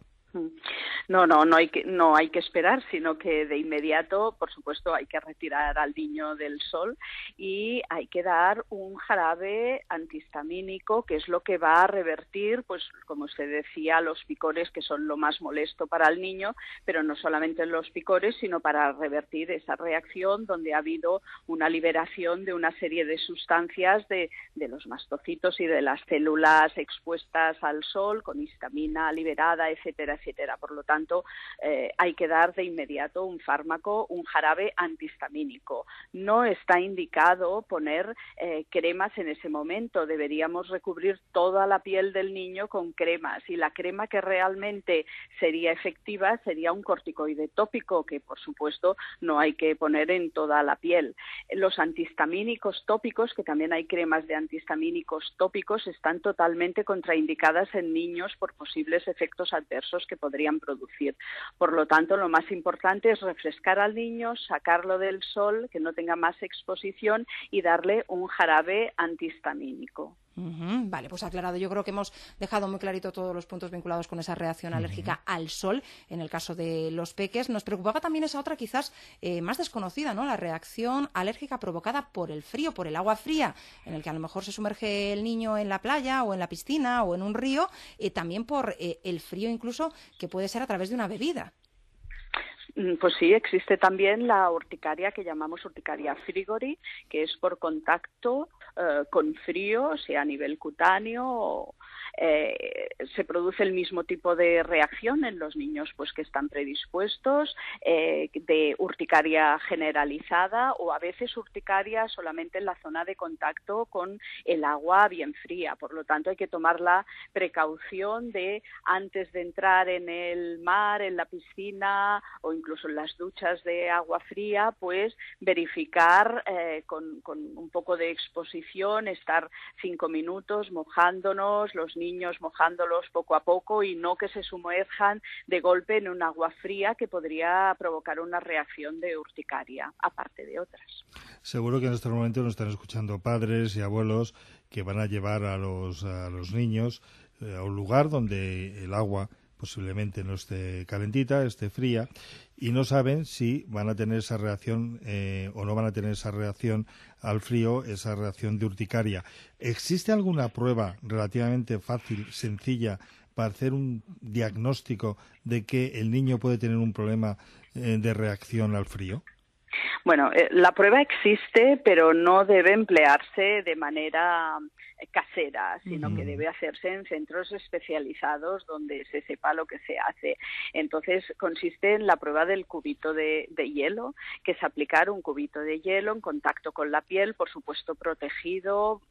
No, no, no hay que no hay que esperar, sino que de inmediato, por supuesto, hay que retirar al niño del sol y hay que dar un jarabe antihistamínico, que es lo que va a revertir, pues como usted decía, los picores, que son lo más molesto para el niño, pero no solamente los picores, sino para revertir esa reacción donde ha habido una liberación de una serie de sustancias de, de los mastocitos y de las células expuestas al sol, con histamina liberada, etcétera, etcétera. Por lo tanto, eh, hay que dar de inmediato un fármaco, un jarabe antihistamínico. No está indicado poner eh, cremas en ese momento. Deberíamos recubrir toda la piel del niño con cremas, y la crema que realmente sería efectiva sería un corticoide tópico, que por supuesto no hay que poner en toda la piel. Los antihistamínicos tópicos, que también hay cremas de antihistamínicos tópicos, están totalmente contraindicadas en niños por posibles efectos adversos que podrían producir. Por lo tanto, lo más importante es refrescar al niño, sacarlo del sol, que no tenga más exposición, y darle un jarabe antihistamínico. Uh-huh. Vale, pues aclarado. Yo creo que hemos dejado muy clarito todos los puntos vinculados con esa reacción alérgica uh-huh. al sol, en el caso de los peques. Nos preocupaba también esa otra, quizás eh, más desconocida, ¿no? La reacción alérgica provocada por el frío, por el agua fría, en el que a lo mejor se sumerge el niño en la playa o en la piscina o en un río, eh, también por eh, el frío incluso que puede ser a través de una bebida. Pues sí, existe también la urticaria que llamamos urticaria frigori, que es por contacto eh, con frío, sea a nivel cutáneo o, eh, se produce el mismo tipo de reacción en los niños pues que están predispuestos, eh, de urticaria generalizada o a veces urticaria solamente en la zona de contacto con el agua bien fría. Por lo tanto, hay que tomar la precaución de, antes de entrar en el mar, en la piscina o incluso en las duchas de agua fría, pues verificar eh, con, con un poco de exposición, estar cinco minutos mojándonos, los niños mojándolos poco a poco y no que se sumerjan de golpe en un agua fría que podría provocar una reacción de urticaria, aparte de otras. Seguro que en este momento nos están escuchando padres y abuelos que van a llevar a los, a los niños eh, a un lugar donde el agua posiblemente no esté calentita, esté fría, y no saben si van a tener esa reacción eh, o no van a tener esa reacción al frío, esa reacción de urticaria. ¿Existe alguna prueba relativamente fácil, sencilla, para hacer un diagnóstico de que el niño puede tener un problema eh, de reacción al frío? Bueno, eh, la prueba existe, pero no debe emplearse de manera casera, sino mm. que debe hacerse en centros especializados donde se sepa lo que se hace. Entonces, consiste en la prueba del cubito de, de hielo, que es aplicar un cubito de hielo en contacto con la piel, por supuesto protegido,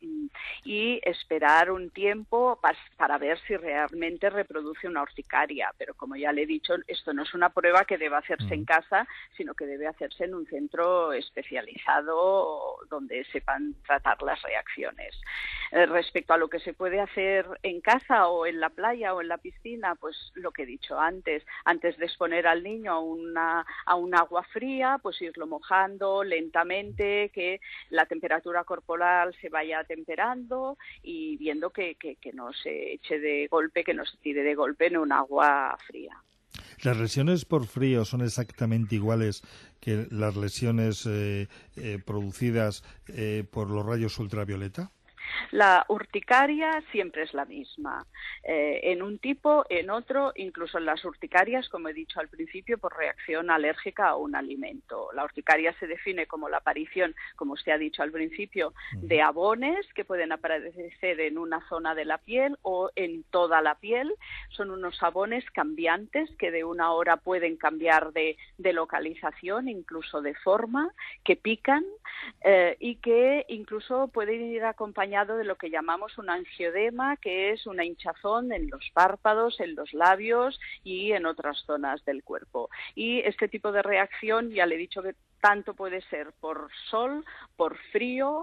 y esperar un tiempo para, para ver si realmente reproduce una urticaria. Pero como ya le he dicho, esto no es una prueba que deba hacerse mm. en casa, sino que debe hacerse en un centro especializado donde sepan tratar las reacciones. Eh, respecto a lo que se puede hacer en casa o en la playa o en la piscina, pues lo que he dicho antes, antes de exponer al niño a una a un agua fría, pues irlo mojando lentamente, que la temperatura corporal se vaya atemperando y viendo que, que, que no se eche de golpe, que no se tire de golpe en un agua fría. ¿Las lesiones por frío son exactamente iguales que las lesiones eh, eh, producidas eh, por los rayos ultravioleta? La urticaria siempre es la misma, eh, en un tipo, en otro, incluso en las urticarias, como he dicho al principio, por reacción alérgica a un alimento. La urticaria se define como la aparición, como usted ha dicho al principio, de abones que pueden aparecer en una zona de la piel o en toda la piel. Son unos abones cambiantes que de una hora pueden cambiar de, de localización, incluso de forma, que pican eh, y que incluso pueden ir acompañados de lo que llamamos un angiodema, que es una hinchazón en los párpados, en los labios y en otras zonas del cuerpo. Y este tipo de reacción, ya le he dicho que tanto puede ser por sol, por frío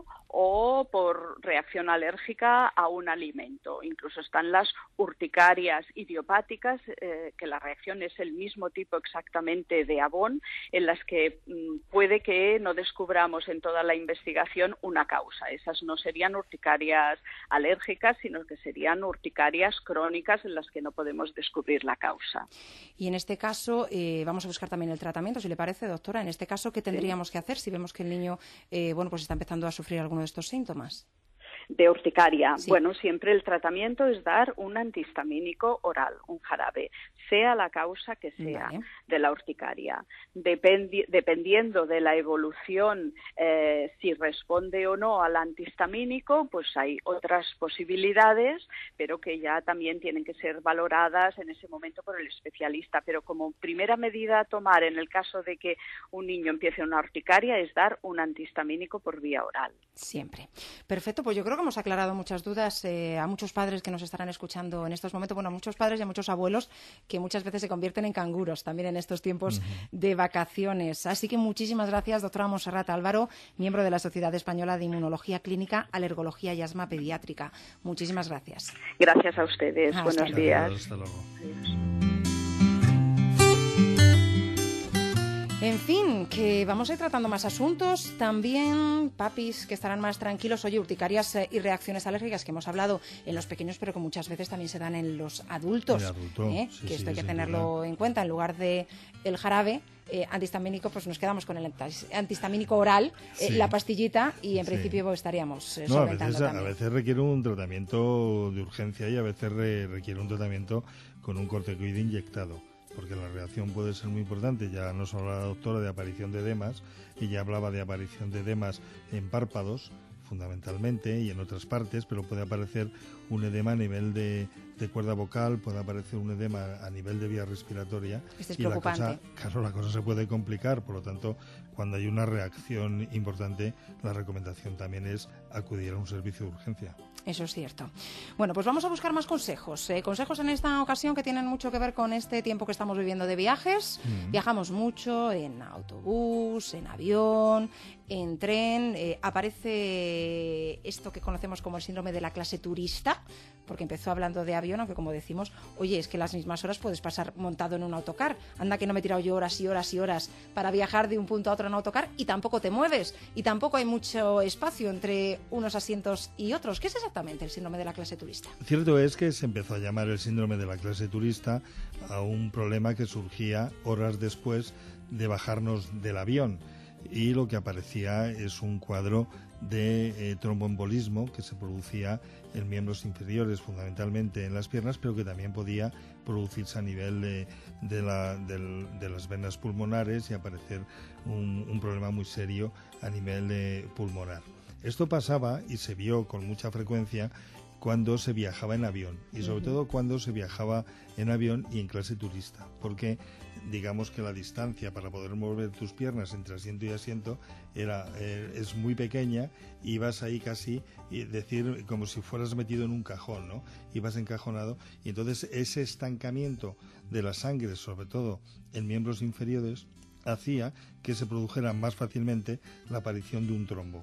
o por reacción alérgica a un alimento. Incluso están las urticarias idiopáticas, eh, que la reacción es el mismo tipo exactamente de abón, en las que mm, puede que no descubramos en toda la investigación una causa. Esas no serían urticarias alérgicas, sino que serían urticarias crónicas en las que no podemos descubrir la causa. Y en este caso, eh, vamos a buscar también el tratamiento, si le parece, doctora. En este caso, ¿qué tendríamos que hacer si vemos que el niño eh, bueno, pues está empezando a sufrir alguno de estos síntomas? De urticaria. Sí. Bueno, siempre el tratamiento es dar un antihistamínico oral, un jarabe, sea la causa que sea vale. de la urticaria. Dependi- dependiendo de la evolución, eh, si responde o no al antihistamínico, pues hay otras posibilidades, pero que ya también tienen que ser valoradas en ese momento por el especialista. Pero como primera medida a tomar en el caso de que un niño empiece una urticaria es dar un antihistamínico por vía oral. Siempre. Perfecto, pues yo creo que hemos aclarado muchas dudas eh, a muchos padres que nos estarán escuchando en estos momentos, bueno, a muchos padres y a muchos abuelos que muchas veces se convierten en canguros también en estos tiempos uh-huh. de vacaciones. Así que muchísimas gracias, doctora Montserrat Álvaro, miembro de la Sociedad Española de Inmunología Clínica, Alergología y Asma Pediátrica. Muchísimas gracias. Gracias a ustedes. Hasta Buenos luego. días. Hasta luego. Adiós. En fin, que vamos a ir tratando más asuntos. También, papis, que estarán más tranquilos. Oye, urticarias eh, y reacciones alérgicas que hemos hablado en los pequeños, pero que muchas veces también se dan en los adultos. El adulto, ¿eh? sí, que esto sí, hay que sin tenerlo duda. en cuenta. En lugar de el jarabe eh, antihistamínico, pues nos quedamos con el antihistamínico oral, eh, Sí. la pastillita, y en Sí. principio estaríamos eh, No, a solventando veces, a también. veces requiere un tratamiento de urgencia y a veces re- requiere un tratamiento con un corticoide inyectado, porque la reacción puede ser muy importante. Ya nos hablaba la doctora de aparición de edemas, y ya hablaba de aparición de edemas en párpados, fundamentalmente, y en otras partes, pero puede aparecer un edema a nivel de, de cuerda vocal, puede aparecer un edema a nivel de vía respiratoria. Este es y preocupante. La cosa, claro, la cosa se puede complicar, por lo tanto, cuando hay una reacción importante, la recomendación también es acudir a un servicio de urgencia. Eso es cierto. Bueno, pues vamos a buscar más consejos. Eh, consejos en esta ocasión que tienen mucho que ver con este tiempo que estamos viviendo de viajes. Mm. Viajamos mucho en autobús, en avión, en tren. Eh, aparece esto que conocemos como el síndrome de la clase turista, porque empezó hablando de avión, aunque como decimos, oye, es que las mismas horas puedes pasar montado en un autocar. Anda que no me he tirado yo horas y horas y horas para viajar de un punto a otro en autocar y tampoco te mueves y tampoco hay mucho espacio entre unos asientos y otros. ¿Qué es exactamente el síndrome de la clase turista? Cierto es que se empezó a llamar el síndrome de la clase turista a un problema que surgía horas después de bajarnos del avión, y lo que aparecía es un cuadro de eh, tromboembolismo que se producía en miembros inferiores, fundamentalmente en las piernas, pero que también podía producirse a nivel de, de, la, de, de las venas pulmonares y aparecer un, un problema muy serio a nivel eh, pulmonar. Esto pasaba y se vio con mucha frecuencia cuando se viajaba en avión, y sobre uh-huh. todo cuando se viajaba en avión y en clase turista, porque digamos que la distancia para poder mover tus piernas entre asiento y asiento era eh, es muy pequeña, y vas ahí casi, y decir, como si fueras metido en un cajón, ¿no? Y vas encajonado, y entonces ese estancamiento de la sangre, sobre todo en miembros inferiores, hacía que se produjera más fácilmente la aparición de un trombo.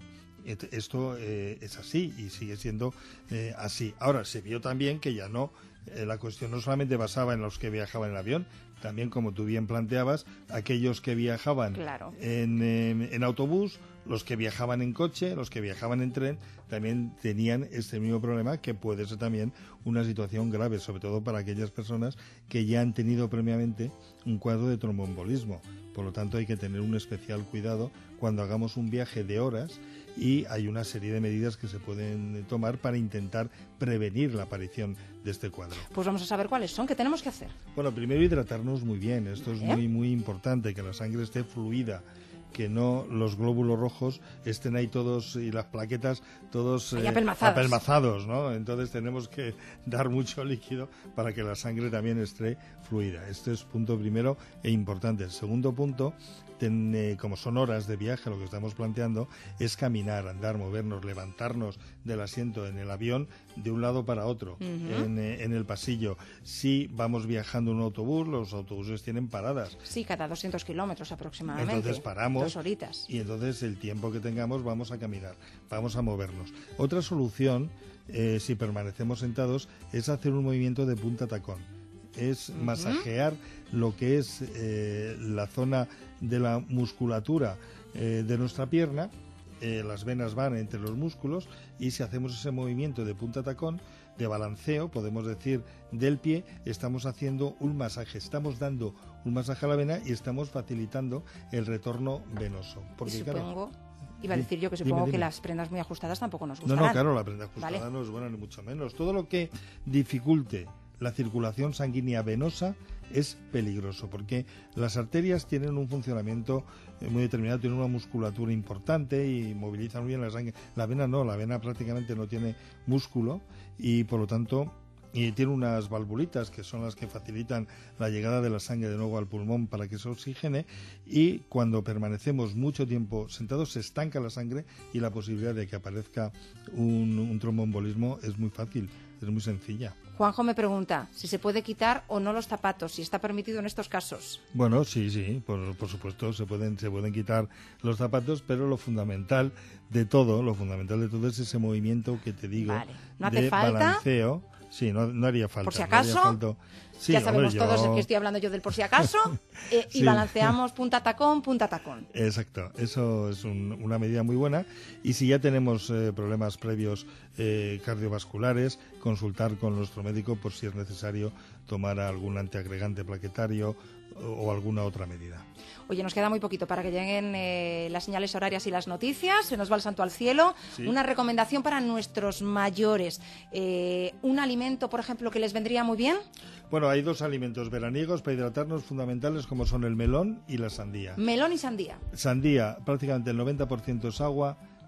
Esto eh, es así y sigue siendo eh, así. Ahora, se vio también que ya no, eh, la cuestión no solamente basaba en los que viajaban en avión, también, como tú bien planteabas, aquellos que viajaban claro. en, en, en autobús, los que viajaban en coche, los que viajaban en tren, también tenían este mismo problema, que puede ser también una situación grave, sobre todo para aquellas personas que ya han tenido previamente un cuadro de tromboembolismo. Por lo tanto, hay que tener un especial cuidado cuando hagamos un viaje de horas, y hay una serie de medidas que se pueden tomar para intentar prevenir la aparición de este cuadro. Pues vamos a saber cuáles son. ¿Qué tenemos que hacer? Bueno, primero hidratarnos muy bien. Esto es muy, muy importante, que la sangre esté fluida, que no los glóbulos rojos estén ahí todos y las plaquetas todos eh, apelmazados. apelmazados, ¿no? Entonces tenemos que dar mucho líquido para que la sangre también esté fluida. Este es punto primero e importante. El segundo punto, ten, eh, como son horas de viaje, lo que estamos planteando es caminar, andar, movernos, levantarnos del asiento en el avión de un lado para otro, uh-huh. en, eh, en el pasillo. Si vamos viajando en un autobús, los autobuses tienen paradas. Sí, cada doscientos kilómetros aproximadamente. Entonces paramos. Dos horitas. Y entonces el tiempo que tengamos vamos a caminar, vamos a movernos. Otra solución, eh, si permanecemos sentados, es hacer un movimiento de punta tacón. Es uh-huh. masajear lo que es eh, la zona de la musculatura eh, de nuestra pierna. Eh, las venas van entre los músculos, y si hacemos ese movimiento de punta tacón, de balanceo, podemos decir, del pie, estamos haciendo un masaje, estamos dando un masaje a la vena y estamos facilitando el retorno venoso. Porque, supongo, claro, iba a decir yo que supongo dime, dime. que las prendas muy ajustadas tampoco nos gustan. No, no, claro, la prenda ajustada ¿vale? no es buena ni mucho menos. Todo lo que dificulte la circulación sanguínea venosa es peligroso, porque las arterias tienen un funcionamiento muy determinado, tienen una musculatura importante y movilizan muy bien la sangre. La vena no, la vena prácticamente no tiene músculo, y por lo tanto y tiene unas valvulitas que son las que facilitan la llegada de la sangre de nuevo al pulmón para que se oxigene, y cuando permanecemos mucho tiempo sentados se estanca la sangre, y la posibilidad de que aparezca un, un tromboembolismo es muy fácil, es muy sencilla. Juanjo me pregunta si se puede quitar o no los zapatos, si está permitido en estos casos. Bueno, sí, sí, por, por supuesto, se pueden, se pueden quitar los zapatos, pero lo fundamental de todo, lo fundamental de todo es ese movimiento que te digo, vale. ¿No hace de falta? balanceo. Sí, no, no haría falta. Por si acaso, no haría falta. Sí, ya sabemos hombre, todos yo... que estoy hablando yo del por si acaso, eh, y sí. balanceamos punta tacón, punta tacón. Exacto, eso es un, una medida muy buena. Y si ya tenemos eh, problemas previos eh, cardiovasculares, consultar con nuestro médico por si es necesario tomar algún antiagregante plaquetario o, o alguna otra medida. Oye, nos queda muy poquito para que lleguen eh, las señales horarias y las noticias. Se nos va el santo al cielo. Sí. Una recomendación para nuestros mayores. Eh, ¿Un alimento, por ejemplo, que les vendría muy bien? Bueno, hay dos alimentos veraniegos para hidratarnos fundamentales, como son el melón y la sandía. Melón y sandía. Sandía, prácticamente el noventa por ciento es agua,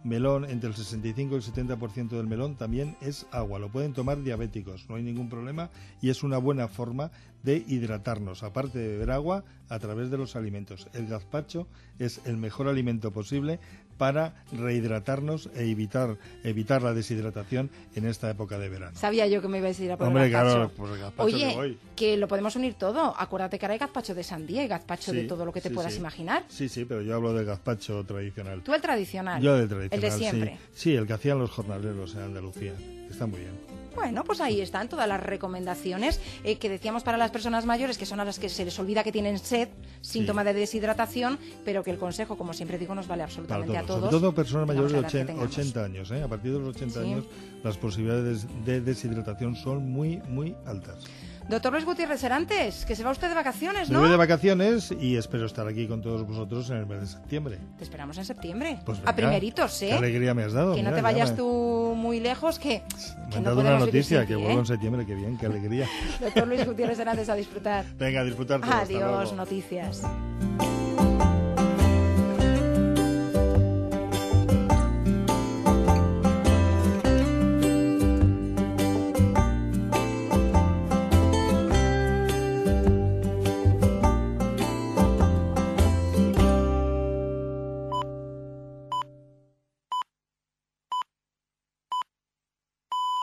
melón, entre el sesenta y cinco y el setenta por ciento del melón también es agua. Lo pueden tomar diabéticos, no hay ningún problema y es una buena forma de hidratarnos, aparte de beber agua a través de los alimentos. El gazpacho es el mejor alimento posible para rehidratarnos e evitar evitar la deshidratación en esta época de verano. Sabía yo que me ibais a ir a por Hombre, el gazpacho. claro, pues el gazpacho Oye, que voy. que lo podemos unir todo. Acuérdate que ahora hay gazpacho de sandía y gazpacho Sí, de todo lo que te sí, puedas sí. imaginar. Sí, sí, pero yo hablo del gazpacho tradicional. Tú el tradicional. Yo del tradicional, El de siempre. Sí. Sí, el que hacían los jornaleros en Andalucía. Está muy bien. Bueno, pues ahí están todas las recomendaciones eh, que decíamos para las personas mayores, que son a las que se les olvida que tienen sed, síntoma de deshidratación, pero que el consejo, como siempre digo, nos vale absolutamente Para a todos. todos. Sobre todo personas tengamos mayores de la edad que ochen- tengamos. ochenta años. ¿eh? A partir de los ochenta Sí. años las posibilidades de deshidratación son muy, muy altas. Doctor Luis Gutiérrez Serantes, que se va usted de vacaciones, Me ¿no? voy de vacaciones y espero estar aquí con todos vosotros en el mes de septiembre. Te esperamos en septiembre. Pues a venga, primeritos, ¿eh? Qué alegría me has dado. Que no mira, te vayas ya me- tú muy lejos, que, Me que han no dado una podemos vivir noticia, sin que ti, vuelvo ¿eh? en septiembre, qué bien, qué alegría. Doctor Luis Gutiérrez Serantes, a disfrutar. Venga, a disfrutar todos. Hasta Adiós, luego. noticias.